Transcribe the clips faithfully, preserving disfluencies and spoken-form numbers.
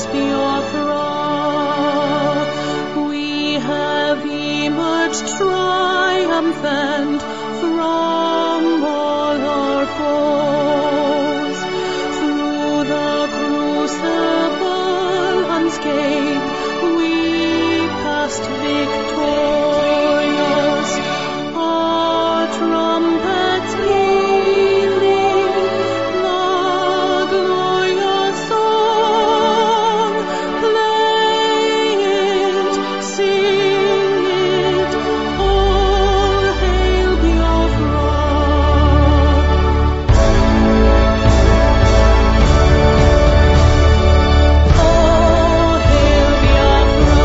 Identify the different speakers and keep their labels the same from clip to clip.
Speaker 1: Biafra, we have emerged triumphant from all our foes. Through the crucible unscathed, we passed victorious. Our trumpets pealing, the glorious song, play it, sing it, all hail Biafra. All hail Biafra.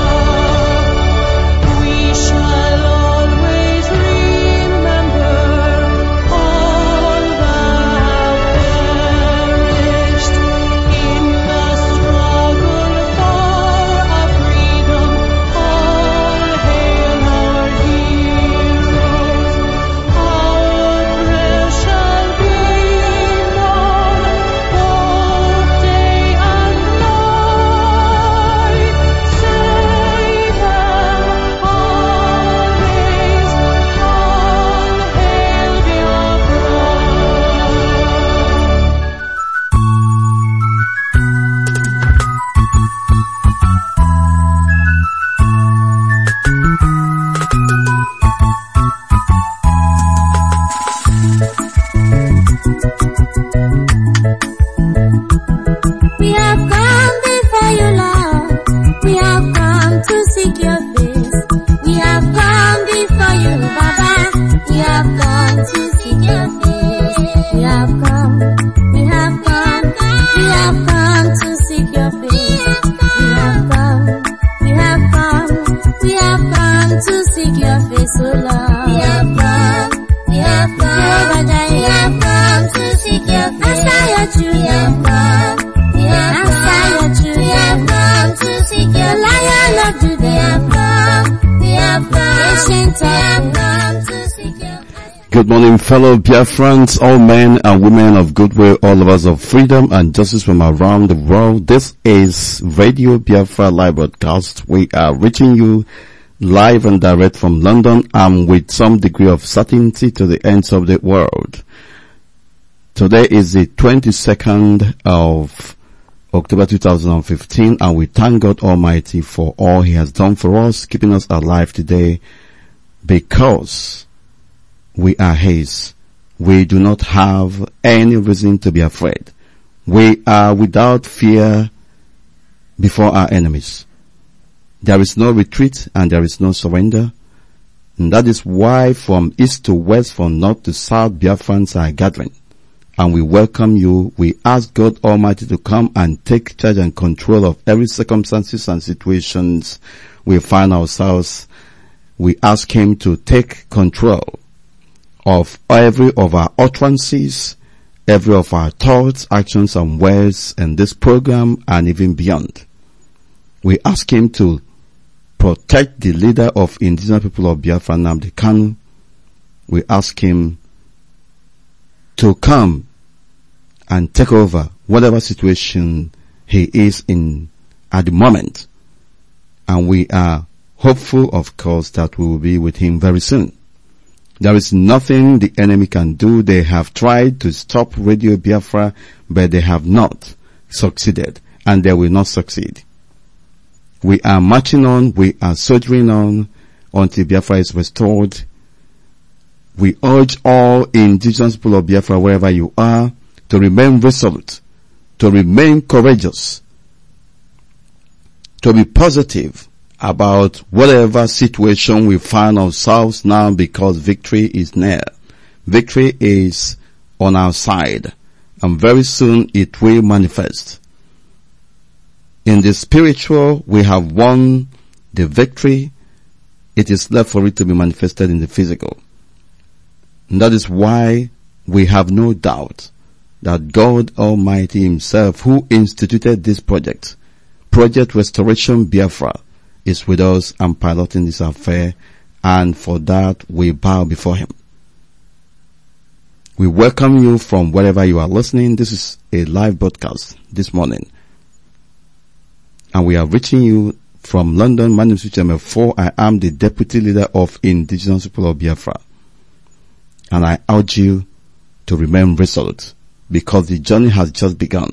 Speaker 1: We shall always remember all that perished in the struggle for our freedom. All hail our heroes. Our prayer shall be known both day and night. Save them always. All hail Biafra.
Speaker 2: We have come before you, Lord. We have come to seek your face. We have come before you, Baba. We have come to seek your face. We have come, we have come, we have come to seek your face. We have come, we have come, we have come to seek your face, oh Lord. We have come, we have come, we have come to seek your face. Answer your children, come. We have answer your children, we have come to seek your Lion of Judah. We have come, we have come, ancient of come to seek your face.
Speaker 3: Good morning, fellow Biafrans, all men and women of goodwill, all lovers of freedom and justice from around the world. This is Radio Biafra Live Broadcast. We are reaching you live and direct from London and with some degree of certainty to the ends of the world. Today is the twenty-second of October two thousand fifteen, and we thank God Almighty for all He has done for us, keeping us alive today because we are His. We do not have any reason to be afraid. We are without fear before our enemies. There is no retreat and there is no surrender. And that is why from east to west, from north to south, Biafrans are gathering. And we welcome you. We ask God Almighty to come and take charge and control of every circumstances and situations we find ourselves. We ask Him to take control of every of our utterances, every of our thoughts, actions and words in this program and even beyond. We ask Him to protect the leader of indigenous people of Biafra, Nnamdi Kanu. We ask Him to come and take over whatever situation he is in at the moment. And we are hopeful, of course, that we will be with him very soon. There is nothing the enemy can do. They have tried to stop Radio Biafra, but they have not succeeded, and they will not succeed. We are marching on, we are soldiering on until Biafra is restored. We urge all indigenous people of Biafra, wherever you are, to remain resolute, to remain courageous, to be positive about whatever situation we find ourselves now, because victory is near. Victory is on our side, and very soon it will manifest. In the spiritual, we have won the victory. It is left for it to be manifested in the physical. And that is why we have no doubt that God Almighty Himself, who instituted this project, Project Restoration Biafra, is with us and piloting this affair, and for that we bow before Him. We welcome you from wherever you are listening. This is a live broadcast this morning. and we are reaching you from London. My name is Uche four. I am the Deputy Leader of Indigenous People of Biafra. And I urge you to remain resolute because the journey has just begun.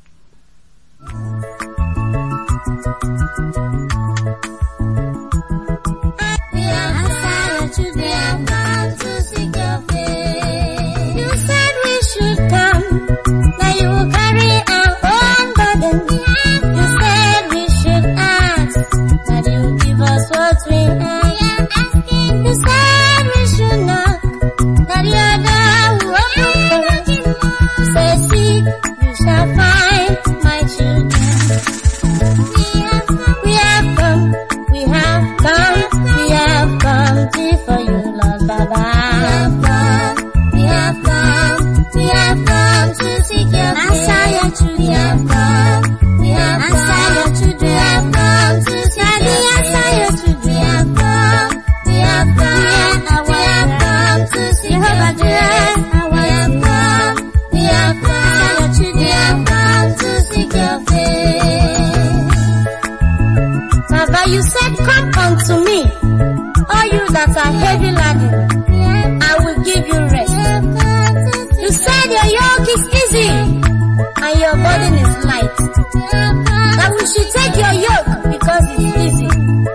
Speaker 2: You said, come unto me, all you that are heavy laden, I will give you rest. You said your yoke is easy and your burden is light. That we should take your yoke because it's easy.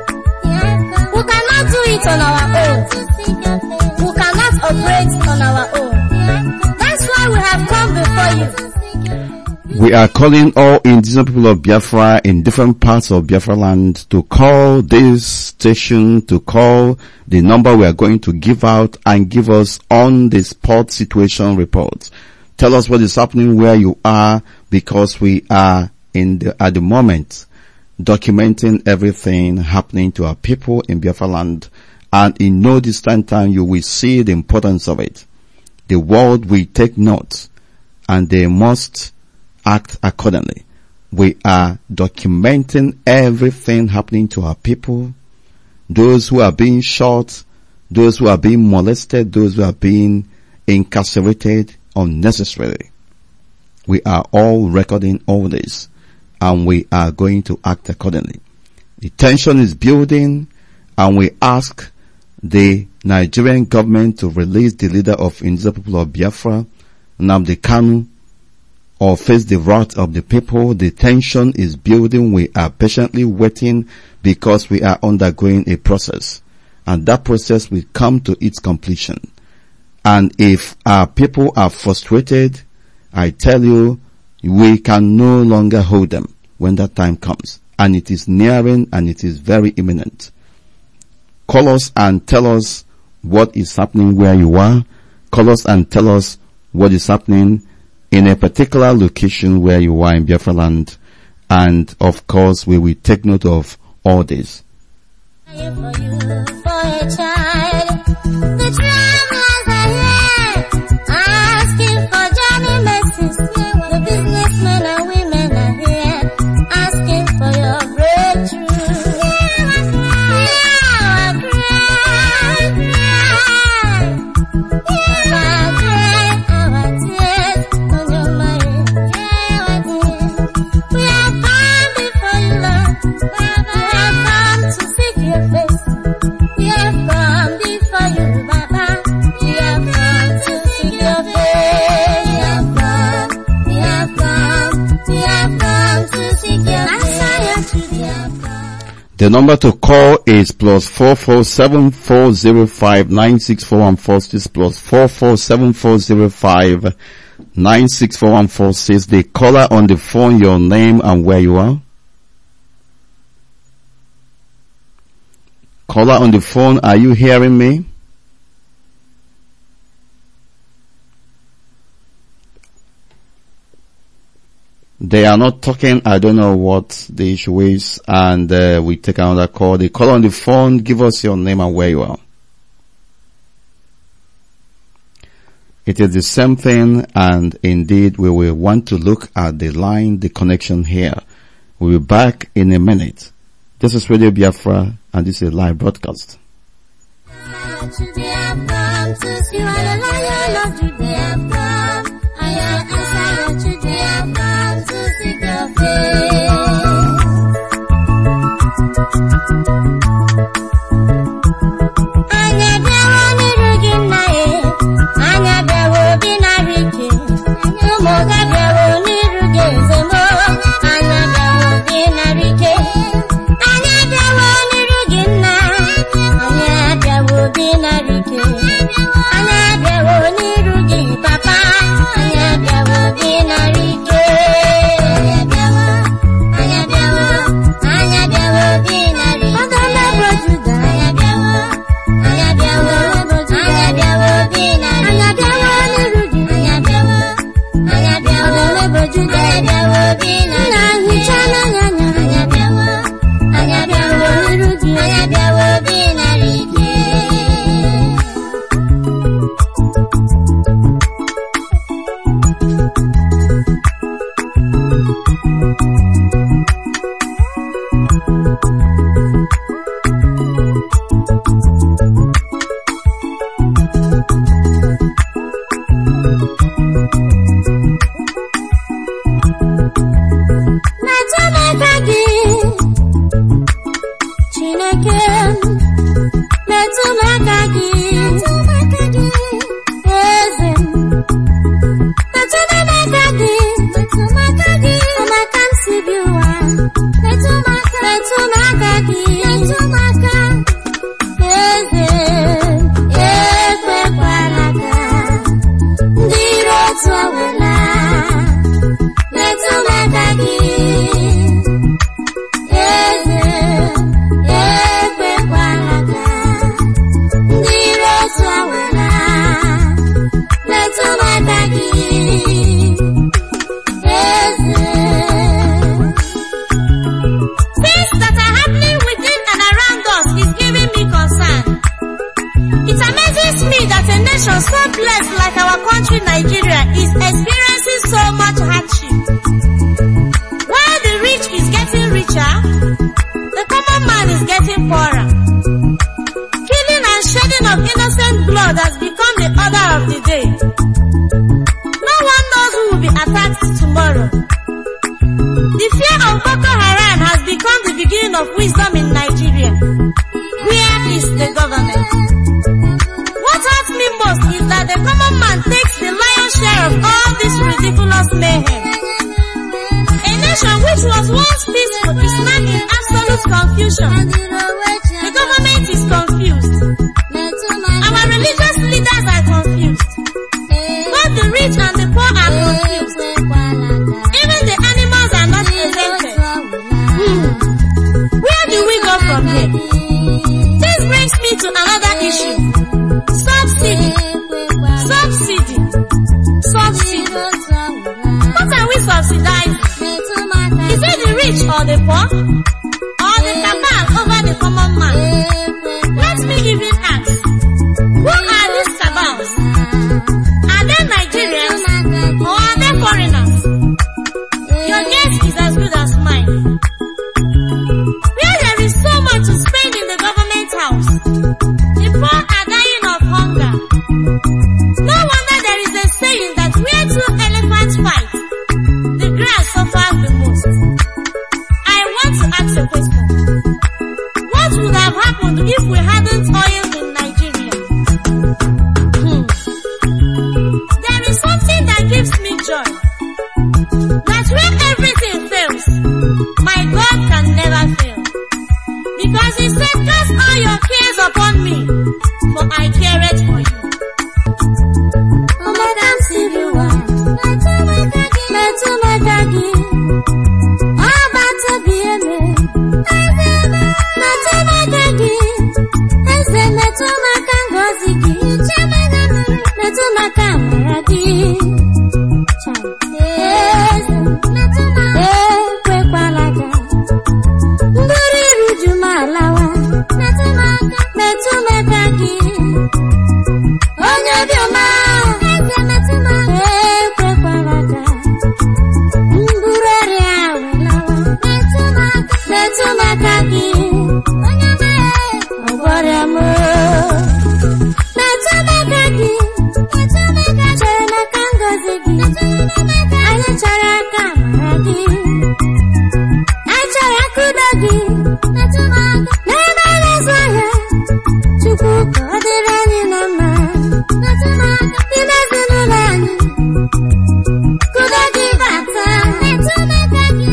Speaker 2: We cannot do it on our own. We cannot operate on our own. That's why we have come before you.
Speaker 3: We are calling all indigenous people of Biafra in different parts of Biafra land to call this station, to call the number we are going to give out and give us on the spot situation reports. Tell us what is happening where you are, because we are in the, at the moment documenting everything happening to our people in Biafra land, and in no distant time you will see the importance of it. The world will take note and they must act accordingly. We are documenting everything happening to our people, those who are being shot, those who are being molested, those who are being incarcerated unnecessarily. We are all recording all this, and we are going to act accordingly. The tension is building, and we ask the Nigerian government to release the leader of indigenous people of Biafra, Nnamdi Kanu, or face the wrath of the people. The tension is building. We are patiently waiting because we are undergoing a process, and that process will come to its completion. And if our people are frustrated, I tell you, we can no longer hold them when that time comes. And it is nearing, and it is very imminent. Call us and tell us what is happening where you are. Call us and tell us what is happening in a particular location where you are in Biafra land, and of course we will take note of all this.
Speaker 2: For you, for a child, the travelers are here, asking for journey messages. The businessmen and women are here, asking for your breakthrough. Our cry, our cry, our tears on your mind. We have come before you, Lord. We have come to seek your face. We have come before you, Baba. We have come to seek your face. We have come, we have come, we have come to seek your face. We have come.
Speaker 3: The number to call is plus four four seven four zero five nine six four one four six, plus four four seven four zero five nine six four one four six. The caller on the phone, your name and where you are. Caller on the phone, are you hearing me? They are not talking. I don't know what the issue is, and uh, we take another call. The caller on the phone, give us your name and where you are. It is the same thing, and indeed we will want to look at the line, the connection here. We'll be back in a minute. This is Radio Biafra, and this is a live broadcast.
Speaker 2: metụ m aka gị, metụ m aka. Eze, ekwekwala ka ndị iro otu ọbụla metụ m aka gị. Eze, ekwekwala ka ndị iro otu ọbụla metụ m aka gị. Eze. Things that are happening within and around us is giving me concern. It amazes me that a nation so blessed like our country Nigeria is experiencing so much hardship. While the rich is getting richer, the common man is getting poorer. Killing and shedding of innocent blood has become the order of the day. No one knows who will be attacked tomorrow. The fear of Boko Haram has become the beginning of wisdom in Nigeria. Where is the government? What hurts me most is that the common man takes the lion's share of all this ridiculous mayhem. A nation which was once peaceful is now in absolute confusion. The government is confused. Our religious leaders are confused. Both the rich and the poor are confused. Even the animals are not exempted. Hmm. Where do we go from here? This brings me to another issue. Subsidy. Subsidy. Subsidy. What are we subsidizing? Is it the rich or the poor? Or the cabal over the common man? Let me even ask. Who are these cabals? Are they Nigerians or are they foreigners? Your guess is as good as mine. Where there is so much to spend in the government house, the poor are dying of hunger. No wonder there is a saying that where two elephants fight, the grass suffers the most. I want to ask a question. What would have happened if we hadn't oil in Nigeria? Hmm. There is something that gives me joy. That when everything fails, my God can never fail. Because he said, cast all your cares upon me, for I care it for you. Oh, Madam Sibiwa, metụ m aka gị, ọ bata bie me. Metụ m aka gị, eze metụ m aka ngọzi gị, metụ m aka amara gị. Eze, ekwekwala ka nduru iruju m alawa. Metụ m aka gị, onye obiọma. Ekwekwala ka mburu ọrịa welawa. Metụ m aka gị, ọgwọrịa m. Metụ m aka gị, chere maka ngọzi gị. Anyị chọrọ aka amara gị, anyị chọrọ aka udo gị. N'ebe a na-azụ ahịa, Chukwu ka ọ dịrị anyị na mma. N'ime ezinụlọ anyị, ka udo gị bata. Metụ m aka gị,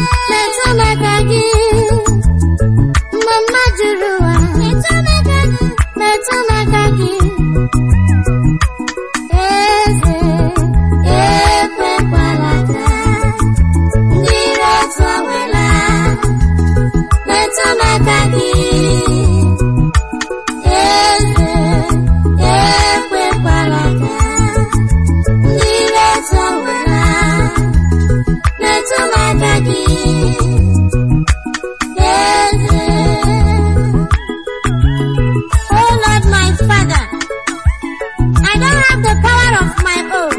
Speaker 2: mgbe mma juru ụwa. Metụ m aka gị, eze, ekwekwala ka ndị iro otu ọbụla metụ m aka gị. Eze, ekwekwala ka ndị iro otu ọbụla metụ m aka gị. Eze. Oh Lord, my Father, I don't have the power of my own.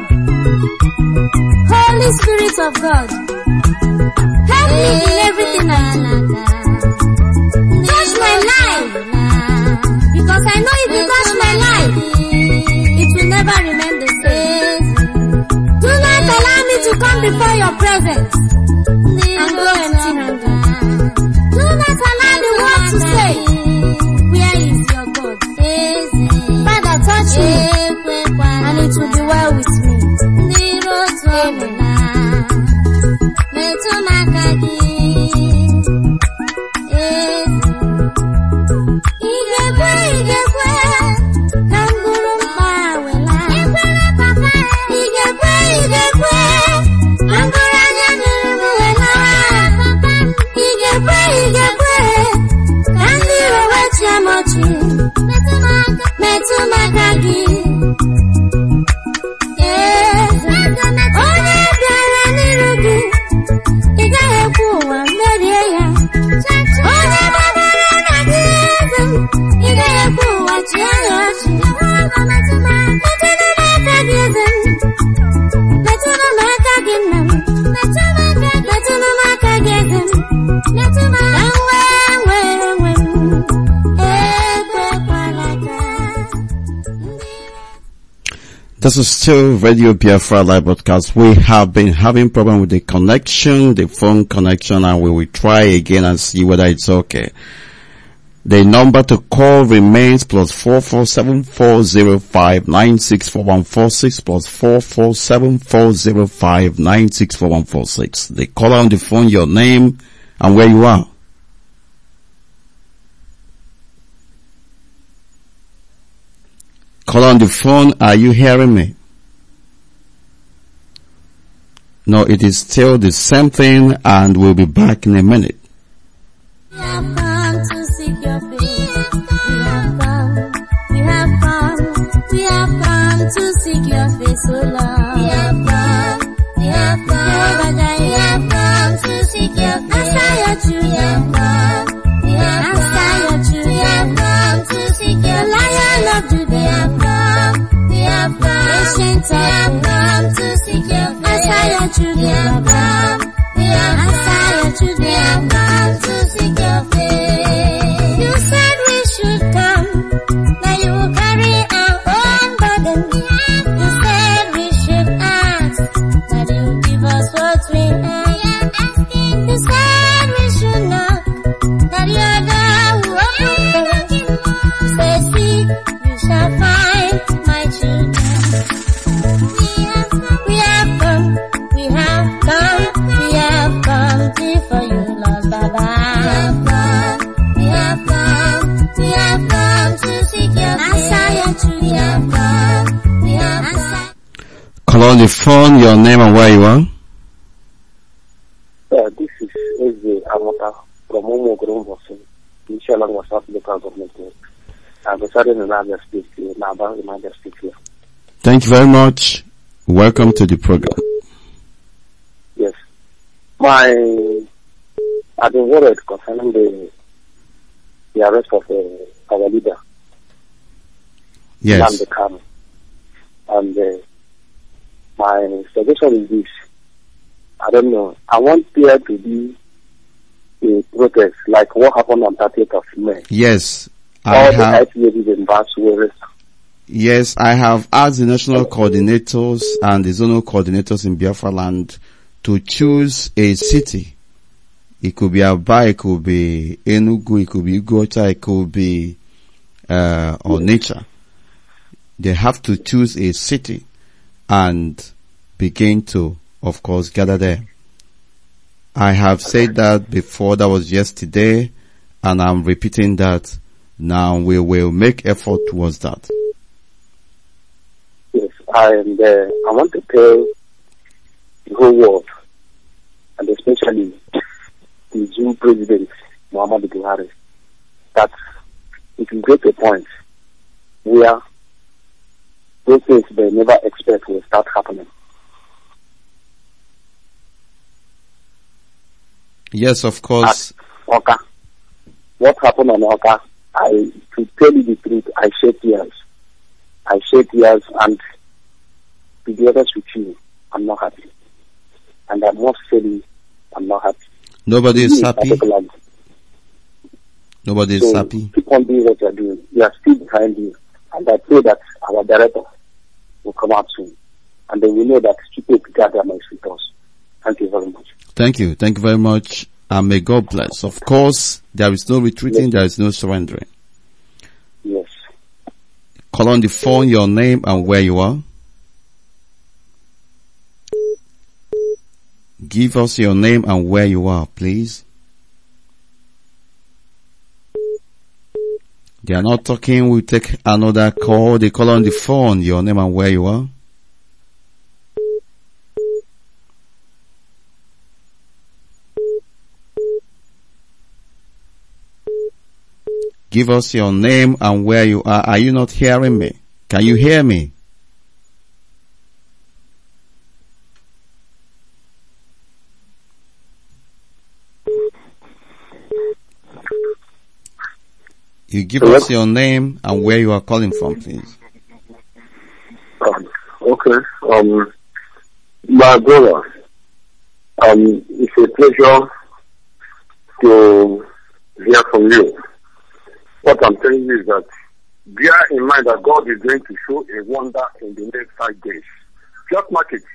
Speaker 2: Holy Spirit of God, help me in everything I do. Touch my life, because I know if you touch my life, it will never remain the same. Do not allow me to come before your presence and go empty-handed. Do not allow the world to say, where is your God? Father, touch me, and it will be well with me. Amen. metụ m aka gị. Eze, onye bịara n'iru gị, ị gaghị ekwe ụwa merie ya. Onye gbabara na gị eze m, ị gaghị ekwe ụwa chịa ya ọchị. Metụrụ m aka gị eze m, metụrụ m aka gị nna m, metụrụ m aka gị eze m, ka m wee nwere onwe m. Ekwekwala ka
Speaker 3: This is still Radio Biafra live broadcast. We have been having problem with the connection, the phone connection, and we will try again and see whether it's okay. The number to call remains plus four four seven four zero five nine six four one four six plus four four seven four zero five nine six four one four six. The caller on the phone, your name and where you are. Caller on the phone, are you hearing me? No, it is still the same thing, and we'll be back in a minute.
Speaker 2: we have come to seek your face. We have come, we have come, we have come to seek your face, O Lord. We have come, we have come, we have come to seek your face. Answer your children. We have come, we have answer your children. We have come to seek your Lion of Judah. We have come, we have come, ancient of we have come to seek your face. Answer your children. We have come, we have answer your children. We have come to seek your face. You said we should come, that you will carry our own burden. You said we should ask, that you will give us what we have. You said we should knock, that you are the who opens the door. Say seek, you shall find, my children. We have come, we have come, we have come before you, Lord Baba. We have come, we have come, we have come to seek your face. Answer your children. We have come, we have answer.
Speaker 3: Call on the phone, your name and where you are.
Speaker 4: Uh, this is Eze Amota from Omo Grombosin, Inshallah was South Local Government. I'm residing in Niger State, in Naba, in Niger State here.
Speaker 3: Thank you very much. Welcome to the program.
Speaker 4: Yes. My, I've been worried concerning the, the arrest of uh, our leader,
Speaker 3: Yes.
Speaker 4: Nnamdi Kanu. And uh, my suggestion is this. I don't know. I want there to be a protest like what happened on thirtieth of May.
Speaker 3: Yes. I
Speaker 4: All the
Speaker 3: have,
Speaker 4: I P A Bs and bars were
Speaker 3: yes, I have asked the national coordinators and the zonal coordinators in Biafra land to choose a city. It could be Aba, it could be Enugu, it could be Ugota, it could be, uh, Onitsha. They have to choose a city and begin to, of course, gather there. I have said that before, that was yesterday, and I'm repeating that now. We will make effort towards that.
Speaker 4: Yes, and uh, I want to tell the whole world, and especially the Zoom president, Muhammadu Buhari, that it will get a point where those things they never expect will start happening.
Speaker 3: Yes, of course.
Speaker 4: At Oka, what happened on Oka, I, to tell you the truth, I shed tears. I shed tears, and to be honest with you, I'm not happy. And I must tell you, I'm not happy.
Speaker 3: Nobody is
Speaker 4: Me,
Speaker 3: happy.
Speaker 4: particularly.
Speaker 3: Nobody is
Speaker 4: So
Speaker 3: happy.
Speaker 4: keep on doing what you're doing. We are still behind you. And I pray that our director will come out soon. And then we know that people gather my with us. Thank you very much.
Speaker 3: Thank you. Thank you very much. And may God bless. Of course, there is no retreating.
Speaker 4: Yes.
Speaker 3: There is no surrendering.
Speaker 4: Yes.
Speaker 3: Call on the phone, your name and where you are. Give us your name and where you are, please. They are not talking. We'll take another call. They call on the phone, your name and where you are. Give us your name and where you are. Are you not hearing me? Can you hear me? You give
Speaker 4: Hello?
Speaker 3: us your name and where you are calling from, please.
Speaker 4: Um, okay. Um, my brother, um, it's a pleasure to hear from you. What I'm telling you is that bear in mind that God is going to show a wonder in the next five days. Just mark it.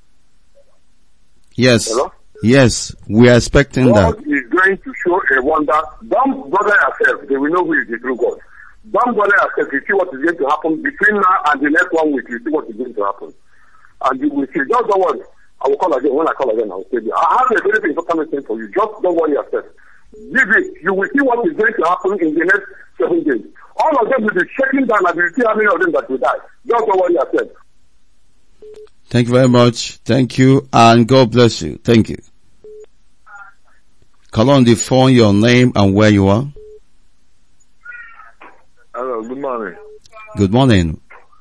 Speaker 3: Yes.
Speaker 4: Hello?
Speaker 3: Yes, we are expecting
Speaker 4: God
Speaker 3: that.
Speaker 4: is going to show a wonder. Don't bother yourself. They will know who is the true God. Don't bother yourself. You see what is going to happen between now and the next one week. You see what is going to happen. And you will see. Just don't worry. I will call again. When I call again, I will tell you. I have a very important thing for you. Just don't worry yourself. Give it. You will see what is going to happen in the next seven days. All of them will be shaking down and you will see how many of them that will die. Just don't worry yourself.
Speaker 3: Thank you very much. Thank you and God bless you. Thank you. Call on the phone your name and where you are.
Speaker 5: Hello, good morning.
Speaker 3: Good morning.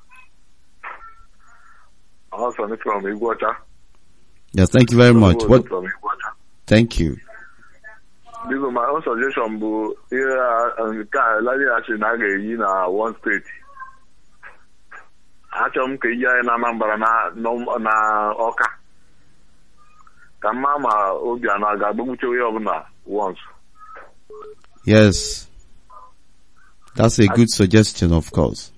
Speaker 5: I'm Sonny from Iguacha.
Speaker 3: Yes, thank you very much. What?
Speaker 5: From Iguacha.
Speaker 3: Thank you.
Speaker 5: This is my own suggestion, but here and Larry actually na ga-eyi na one state. Achọrọ m ka iyi anyị na Anambra na na Ọka. Ka mma ma Obiano a ga-agbagbuche onye ọbụla once.
Speaker 3: Yes. That's a good suggestion, of course.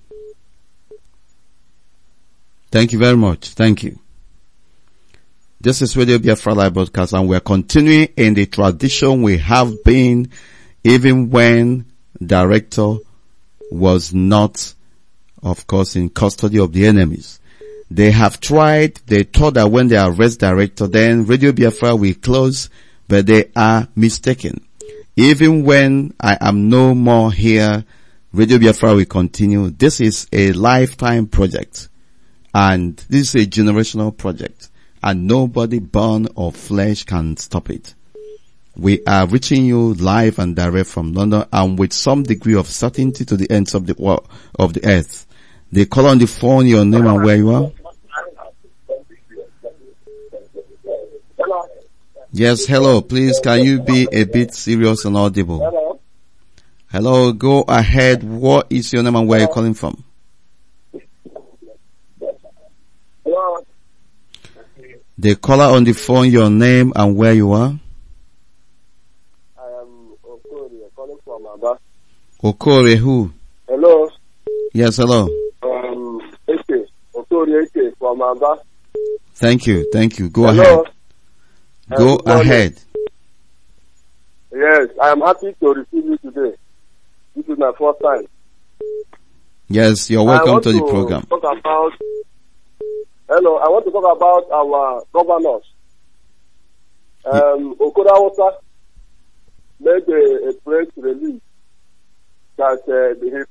Speaker 3: Thank you very much. Thank you. This is Radio Biafra Live Broadcast and we're continuing in the tradition we have been even when director was not, of course, in custody of the enemies. They have tried, they thought that when they arrest director, then Radio Biafra will close, but they are mistaken. Even when I am no more here, Radio Biafra will continue. This is a lifetime project and this is a generational project and nobody born of flesh can stop it. We are reaching you live and direct from London and with some degree of certainty to the ends of the world, of the earth. They call on the phone your name and where you are. Yes, hello. Please, can you be a bit serious and audible?
Speaker 4: Hello?
Speaker 3: Hello, go ahead. What is your name and where are you calling from?
Speaker 4: Hello?
Speaker 3: The caller on the phone, your name and where you are.
Speaker 4: I am Okori, calling from Aba.
Speaker 3: Okore, who?
Speaker 4: Hello?
Speaker 3: Yes, hello.
Speaker 4: Um, Eke. Okori Eke from Aba.
Speaker 3: Thank you, thank you. Go
Speaker 4: Hello?
Speaker 3: ahead.
Speaker 4: Uh,
Speaker 3: Go
Speaker 4: good morning.
Speaker 3: ahead.
Speaker 4: Yes, I am happy to receive you today. This is my first time.
Speaker 3: Yes, you're
Speaker 4: I
Speaker 3: welcome
Speaker 4: want
Speaker 3: to the program.
Speaker 4: Talk about, hello, I want to talk about our governors. Um, Okorawota made a, a press release that uh, the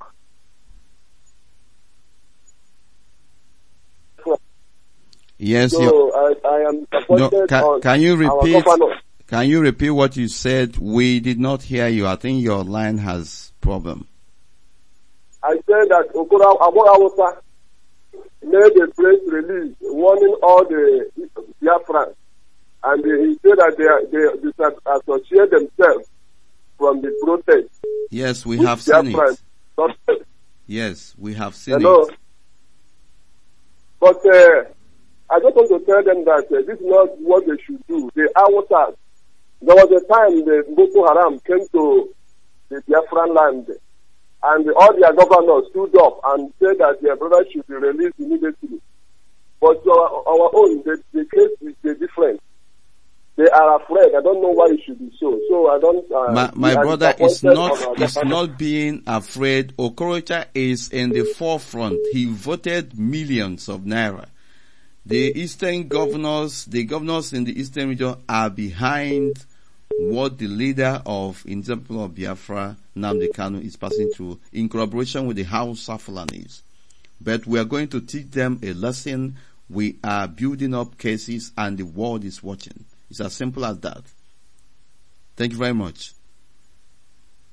Speaker 3: Yes, you're,
Speaker 4: so I, I am
Speaker 3: no,
Speaker 4: disappointed
Speaker 3: can,
Speaker 4: on
Speaker 3: can you
Speaker 4: our
Speaker 3: repeat,
Speaker 4: governors.
Speaker 3: can you repeat what you said? We did not hear you. I think your line has problem.
Speaker 4: I said that Okora Okorawota made a press release warning all the Biafrans, and he said that they they disassociate themselves from the protest.
Speaker 3: Yes, we
Speaker 4: Which
Speaker 3: have seen
Speaker 4: Biafrans
Speaker 3: it.
Speaker 4: protest.
Speaker 3: Yes, we have seen
Speaker 4: Hello.
Speaker 3: it.
Speaker 4: But uh, I just want to tell them that uh, this is not what they should do. They are waters. There was a time the Boko Haram came to the Biafran land, and all their governors stood up and said that their brothers should be released immediately. But our, our own, the, the case is uh, different. They are afraid. I don't know why it should be so. So I don't. Uh,
Speaker 3: My, my
Speaker 4: I
Speaker 3: brother is
Speaker 4: disappointed
Speaker 3: not,
Speaker 4: on our
Speaker 3: is
Speaker 4: governors.
Speaker 3: not being afraid. Okorocha is in the forefront. He voted millions of naira. The eastern governors, the governors in the eastern region are behind what the leader of, in example of Biafra, Nnamdi Kanu, is passing through in collaboration with the Hausa Fulanis. But we are going to teach them a lesson. We are building up cases and the world is watching. It's as simple as that. Thank you very much.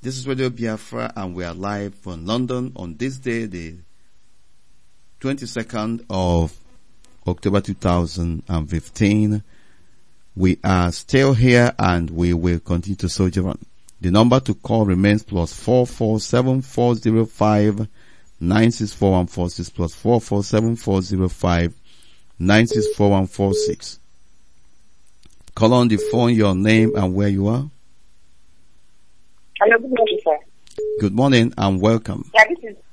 Speaker 3: This is Radio Biafra, and we are live from London on this day, the twenty-second of October two thousand fifteen. We are still here, and we will continue to soldier on. The number to call remains plus four four seven four zero five nine six four one four six plus four four seven four zero five nine six four one four six. Call on the phone, your name and where you are.
Speaker 6: Hello, good morning, sir.
Speaker 3: Good morning and welcome.
Speaker 6: Yeah, this is.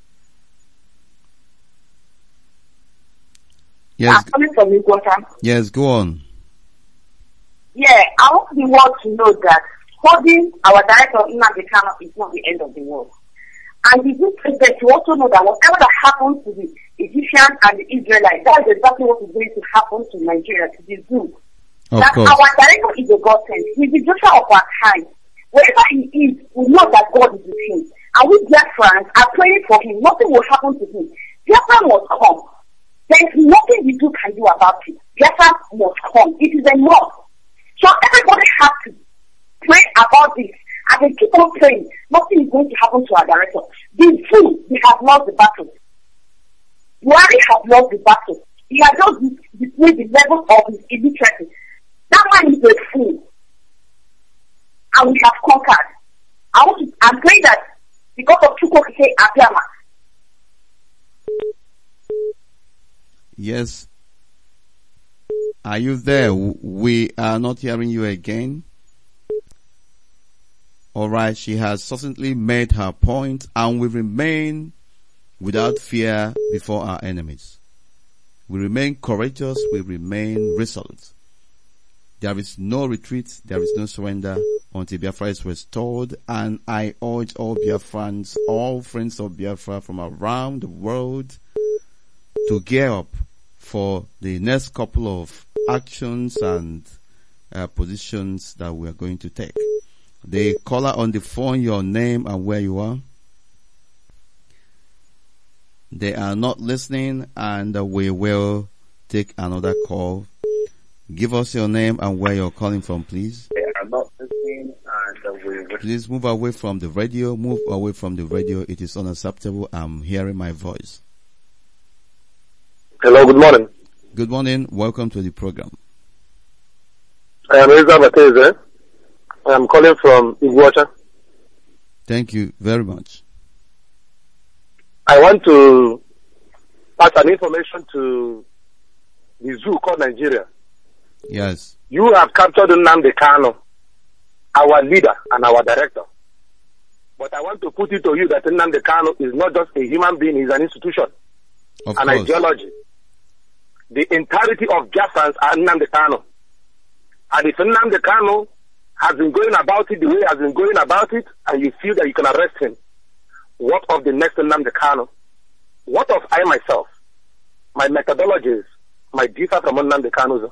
Speaker 3: Yes,
Speaker 6: I'm coming from Uganda.
Speaker 3: yes, go on.
Speaker 6: Yeah, I want the world to know that holding our director Nnamdi Kanu is not the end of the world. And the good president to also know that whatever that happens to the Egyptians and the Israelites, that is exactly what is going to happen to Nigeria, to the zoo.
Speaker 3: Of
Speaker 6: That
Speaker 3: course.
Speaker 6: our director is a godsend. He's the Joshua of our time. Wherever he is, we know that God is with him. And we Biafrans are praying for him. Nothing will happen to him. Biafra must come. There is nothing we do can do about it. Biafra must come. It is enough. So everybody has to pray about this. And they keep on praying. Nothing is going to happen to our director. The fool, they have lost the battle. Buhari has lost the battle. He has just displayed the level of his illiteracy. That man is a fool. And we have conquered. I want to, I'm praying that because of Chukwokike Abiyama.
Speaker 3: Yes. Are you there? W- We are not hearing you again. Alright, she has succinctly made her point, and we remain without fear before our enemies. We remain courageous, we remain resolute. There is no retreat, there is no surrender until Biafra is restored, and I urge all Biafrans, all friends of Biafra from around the world to gear up for the next couple of actions and uh, positions that we are going to take. The caller on the phone, your name and where you are. They are not listening, and uh, we will take another call. Give us your name and where you're calling from, please.
Speaker 5: They are not listening, and uh, we will.
Speaker 3: Please move away from the radio. Move away from the radio. It is unacceptable. I'm hearing my voice.
Speaker 4: Hello, good morning.
Speaker 3: Good morning. Welcome to the program.
Speaker 4: I am Reza Bateze. I am calling from Iguacha.
Speaker 3: Thank you very much.
Speaker 4: I want to pass an information to the zoo called Nigeria.
Speaker 3: Yes.
Speaker 4: You have captured Nnamdi Kanu, our leader and our director. But I want to put it to you that Nnamdi Kanu is not just a human being, he's an institution,
Speaker 3: Of
Speaker 4: an
Speaker 3: course.
Speaker 4: ideology. The entirety of Biafrans are Nnamdi Kanu. And if Nnamdi Kanu has been going about it the way he has been going about it, and you feel that you can arrest him, what of the next Nnamdi Kanu? What of I myself? My methodologies, my differ from Nnamdi Kanu.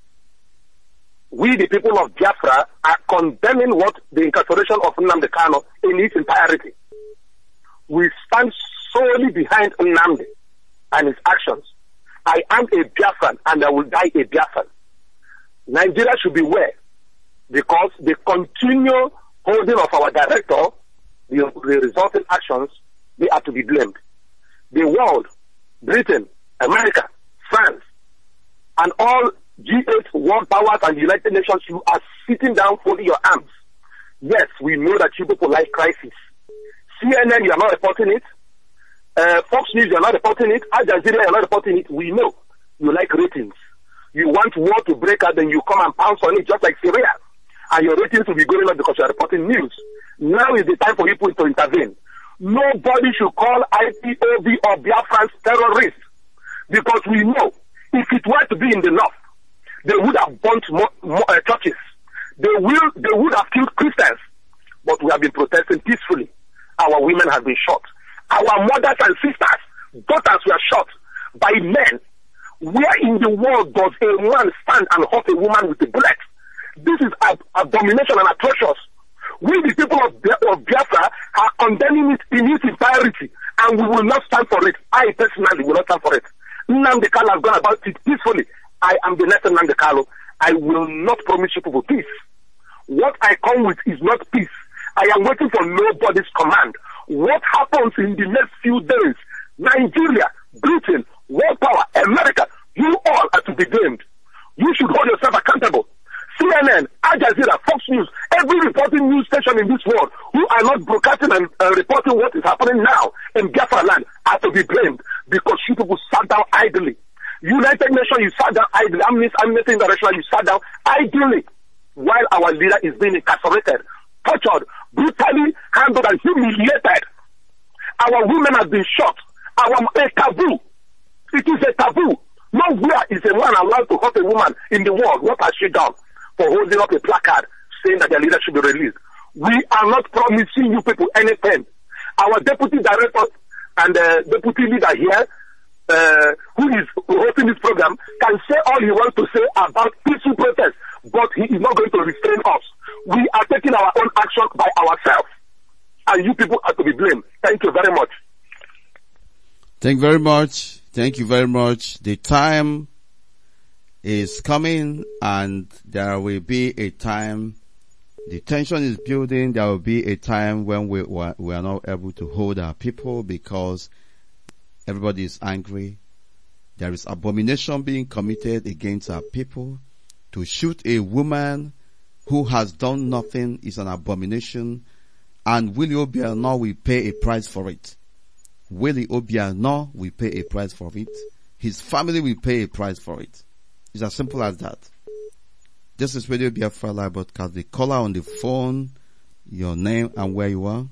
Speaker 4: We, the people of Biafra, are condemning what the incarceration of Nnamdi Kanu in its entirety. We stand solely behind Nnamdi and his actions. I am a Biafran and I will die a Biafran. Nigeria should beware because the continual holding of our director, the, the resulting actions, they are to be blamed. The world, Britain, America, France, and all G eight world powers and United Nations, you are sitting down folding your arms. Yes, we know that you people like crisis. C N N, you are not reporting it. Uh, Fox News, you are not reporting it. Al Jazeera, you are not reporting it. We know you like ratings. You want war to break out, then you come and pounce on it just like Syria. And your ratings will be going up because you are reporting news. Now is the time for people to intervene. Nobody should call I P O B or Biafrans terrorists, because we know if it were to be in the north, they would have burnt more, more, uh, churches. They will, they would have killed Christians. But we have been protesting peacefully. Our women have been shot. Our mothers and sisters, daughters were shot by men. Where in the world does a man stand and hurt a woman with a bullet? This is ab- abomination and atrocious. We, the people of, Bi- of Biafra, are condemning it in its entirety, and we will not stand for it. I personally will not stand for it. Nnamdi Kanu has gone about it peacefully. I am the next Nnamdi Kanu. I will not promise you people peace. What I come with is not peace. I
Speaker 7: I am waiting for nobody's command. What happens in the next few days? Nigeria, Britain, world power, America, you all are to be blamed. You should hold yourself accountable. C N N, Al Jazeera, Fox News, every reporting news station in this world who are not broadcasting and uh, reporting what is happening now in Biafra land are to be blamed because you people sat down idly. United Nations, you sat down idly. Amnesty, Amnesty International, you sat down idly while our leader is being incarcerated, tortured, brutally handled and humiliated. Our women have been shot. Our a taboo. It is a taboo. Nowhere is a man allowed to hurt a woman in the world. What has she done for holding up a placard saying that their leader should be released? We are not promising you people anything. Our deputy director and uh, deputy leader here, uh, who is hosting this program, can say all he wants to say about peaceful protest, but he is not going to restrain us. We are taking our own action by ourselves, and you people are to be blamed. Thank you very much.
Speaker 3: Thank you very much. Thank you very much. The time is coming and there will be a time, the tension is building, there will be a time when we, we are not able to hold our people because everybody is angry. There is abomination being committed against our people. To shoot a woman who has done nothing is an abomination, and Willie Obiano will pay a price for it. Willie Obiano will pay a price for it. His family will pay a price for it. It's as simple as that. This is Radio Biafra Live Broadcast. The caller on the phone, your name and where you are.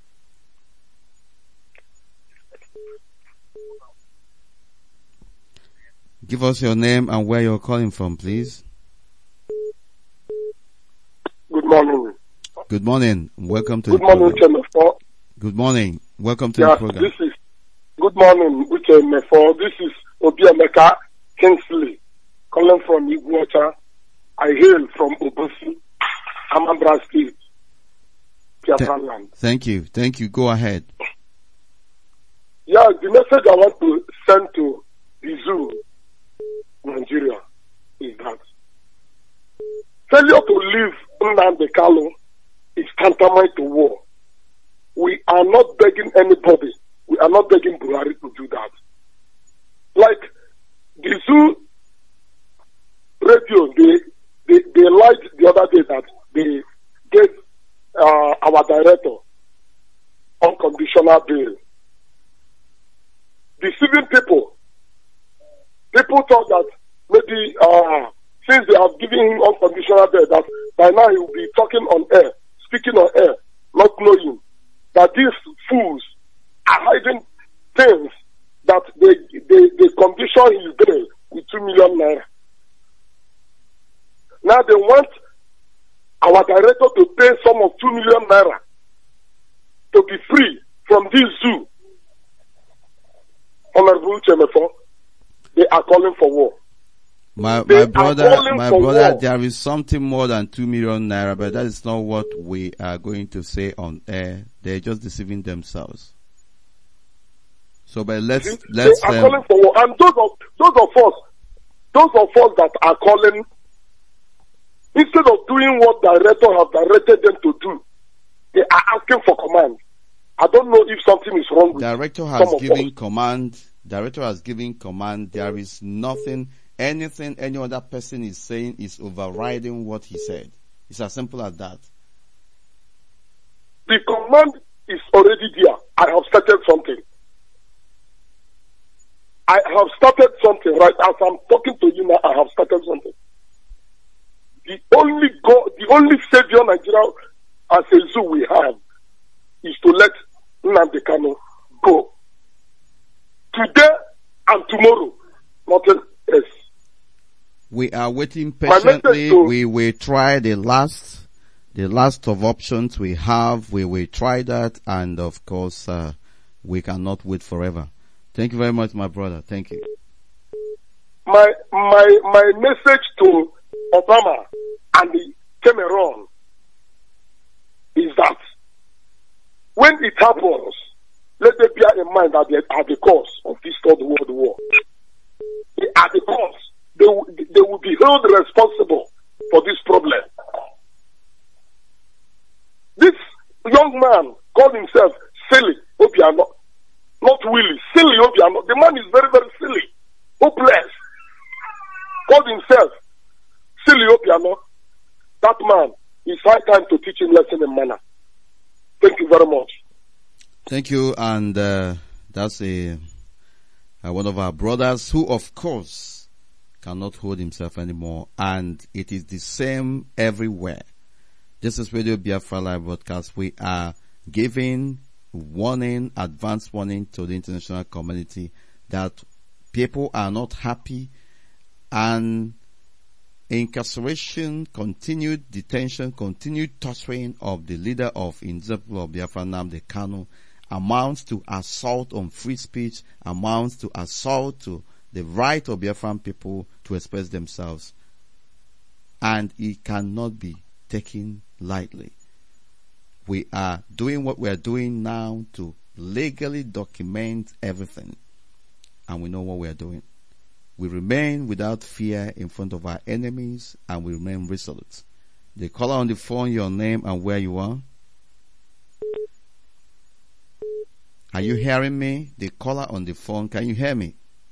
Speaker 3: Give us your name and where you're calling from, please.
Speaker 8: Good morning.
Speaker 3: Good morning. Welcome to
Speaker 8: Good
Speaker 3: the
Speaker 8: morning,
Speaker 3: program.
Speaker 8: Chemefo.
Speaker 3: Good morning. Welcome to
Speaker 8: Yes,
Speaker 3: the program.
Speaker 8: this is good morning, Chemefo. This is Obiameka Kingsley, calling from Iguacha. I hail from Obusi, Anambra State, Biafra land.
Speaker 3: Thank you. Thank you. Go ahead.
Speaker 8: Yeah, the message I want to send to the zoo, Nigeria, is that failure to leave Nnamdi Kanu is tantamount to war. We are not begging anybody. We are not begging Buhari to do that. Like the zoo radio, they they, they lied the other day that they gave uh, our director unconditional bail. Deceiving people. People thought that maybe uh, since they have given him unconditional bail, that by now he will be talking on air, speaking on air, not knowing that these fools are hiding things that they they, they condition his bail with two million naira. Now they want our director to pay some of two million naira to be free from this zoo. Honorable Chemefo, they are calling for war.
Speaker 3: My,
Speaker 8: They
Speaker 3: my
Speaker 8: are
Speaker 3: brother,
Speaker 8: calling
Speaker 3: my
Speaker 8: for
Speaker 3: brother,
Speaker 8: war.
Speaker 3: there is something more than two million naira, but that is not what we are going to say on air. They're just deceiving themselves. So, but let's,
Speaker 8: See,
Speaker 3: let's,
Speaker 8: they are
Speaker 3: um,
Speaker 8: calling for war. And those of those of us, those of us that are calling, instead of doing what director have directed them to do, they are asking for command. I don't know if something is wrong with
Speaker 3: director
Speaker 8: some
Speaker 3: has
Speaker 8: of
Speaker 3: given
Speaker 8: us.
Speaker 3: command, director has given command. There is nothing, anything any other person is saying is overriding what he said. It's as simple as that.
Speaker 8: The command is already there. I have started something. I have started something right as I'm talking to you now. I have started something. The only God, the only savior Nigeria as a zoo we have is to let Nnamdi Kanu go. Today and tomorrow, nothing else.
Speaker 3: We are waiting
Speaker 8: My message
Speaker 3: patiently.
Speaker 8: to-
Speaker 3: We will try the last, the last of options we have. We will try that, and of course, uh, we cannot wait forever. Thank you very much, my brother. Thank you.
Speaker 8: My my my message to Obama and the Cameroon is that when it happens, let them bear in mind that they are the cause of this third world war. They are the cause. They will, they will be held responsible for this problem. This young man called himself Silly Obiano, not Willie, Silly Obiano. The man is very, very silly, hopeless. Called himself Silly Obiano. That man, it's high time to teach him lesson in manner. Thank you very much.
Speaker 3: Thank you, and uh, that's a uh, one of our brothers who, of course, cannot hold himself anymore, and it is the same everywhere. This is Radio Biafra Live Broadcast. We are giving warning, advance warning to the international community that people are not happy, and incarceration, continued detention, continued torturing of the leader of Indigenous People of Biafra, Nnamdi Kanu, amounts to assault on free speech, amounts to assault to the right of Biafran people to express themselves. And it cannot be taken lightly. We are doing what we are doing now to legally document everything. And we know what we are doing. We remain without fear in front of our enemies, and we remain resolute. The caller on the phone, your name and where you are. Are you hearing me? The caller on the phone, can you hear me?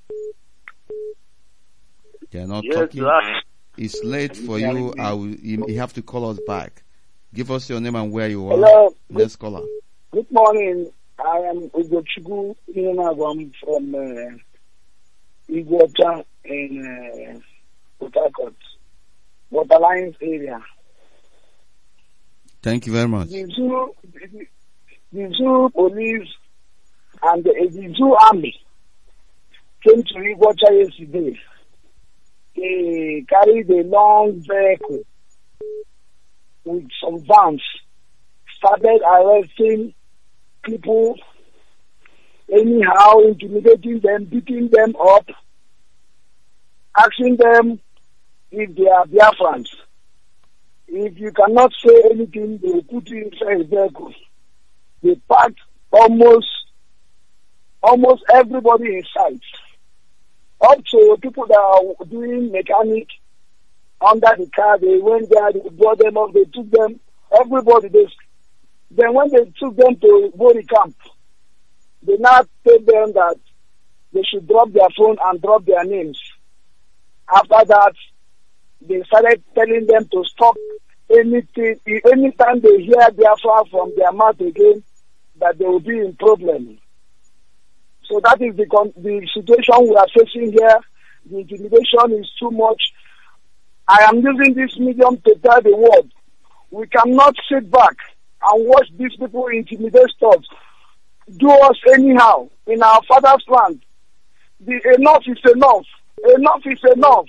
Speaker 3: They are not
Speaker 9: Yes,
Speaker 3: talking.
Speaker 9: sir.
Speaker 3: It's late for you. I will, you, you have to call us back. Give us your name and where you are.
Speaker 10: Hello.
Speaker 3: Next caller.
Speaker 10: Good morning. I am Ugochukwu Inagwam from uh, Iguota in uh, Port Harcourt, Waterlines area.
Speaker 3: Thank you very much.
Speaker 10: The zoo, the, the zoo police and the, the zoo army came to Iguota yesterday. They carried a long vehicle with some vans, started arresting people anyhow, intimidating them, beating them up, asking them if they are Biafrans. If you cannot say anything, they will put you inside a vehicle. They packed almost, almost everybody in sight. Up to people that are doing mechanic under the car, they went there, they brought them up, they took them, everybody. They, then when they took them to Bori camp, they now told them that they should drop their phone and drop their names. After that, they started telling them to stop anything. Anytime they hear Biafra from their mouth again, that they will be in problem. So that is the, the situation we are facing here. The intimidation is too much. I am using this medium to tell the world, we cannot sit back and watch these people intimidate us, do us anyhow in our father's land. The enough is enough. Enough is enough.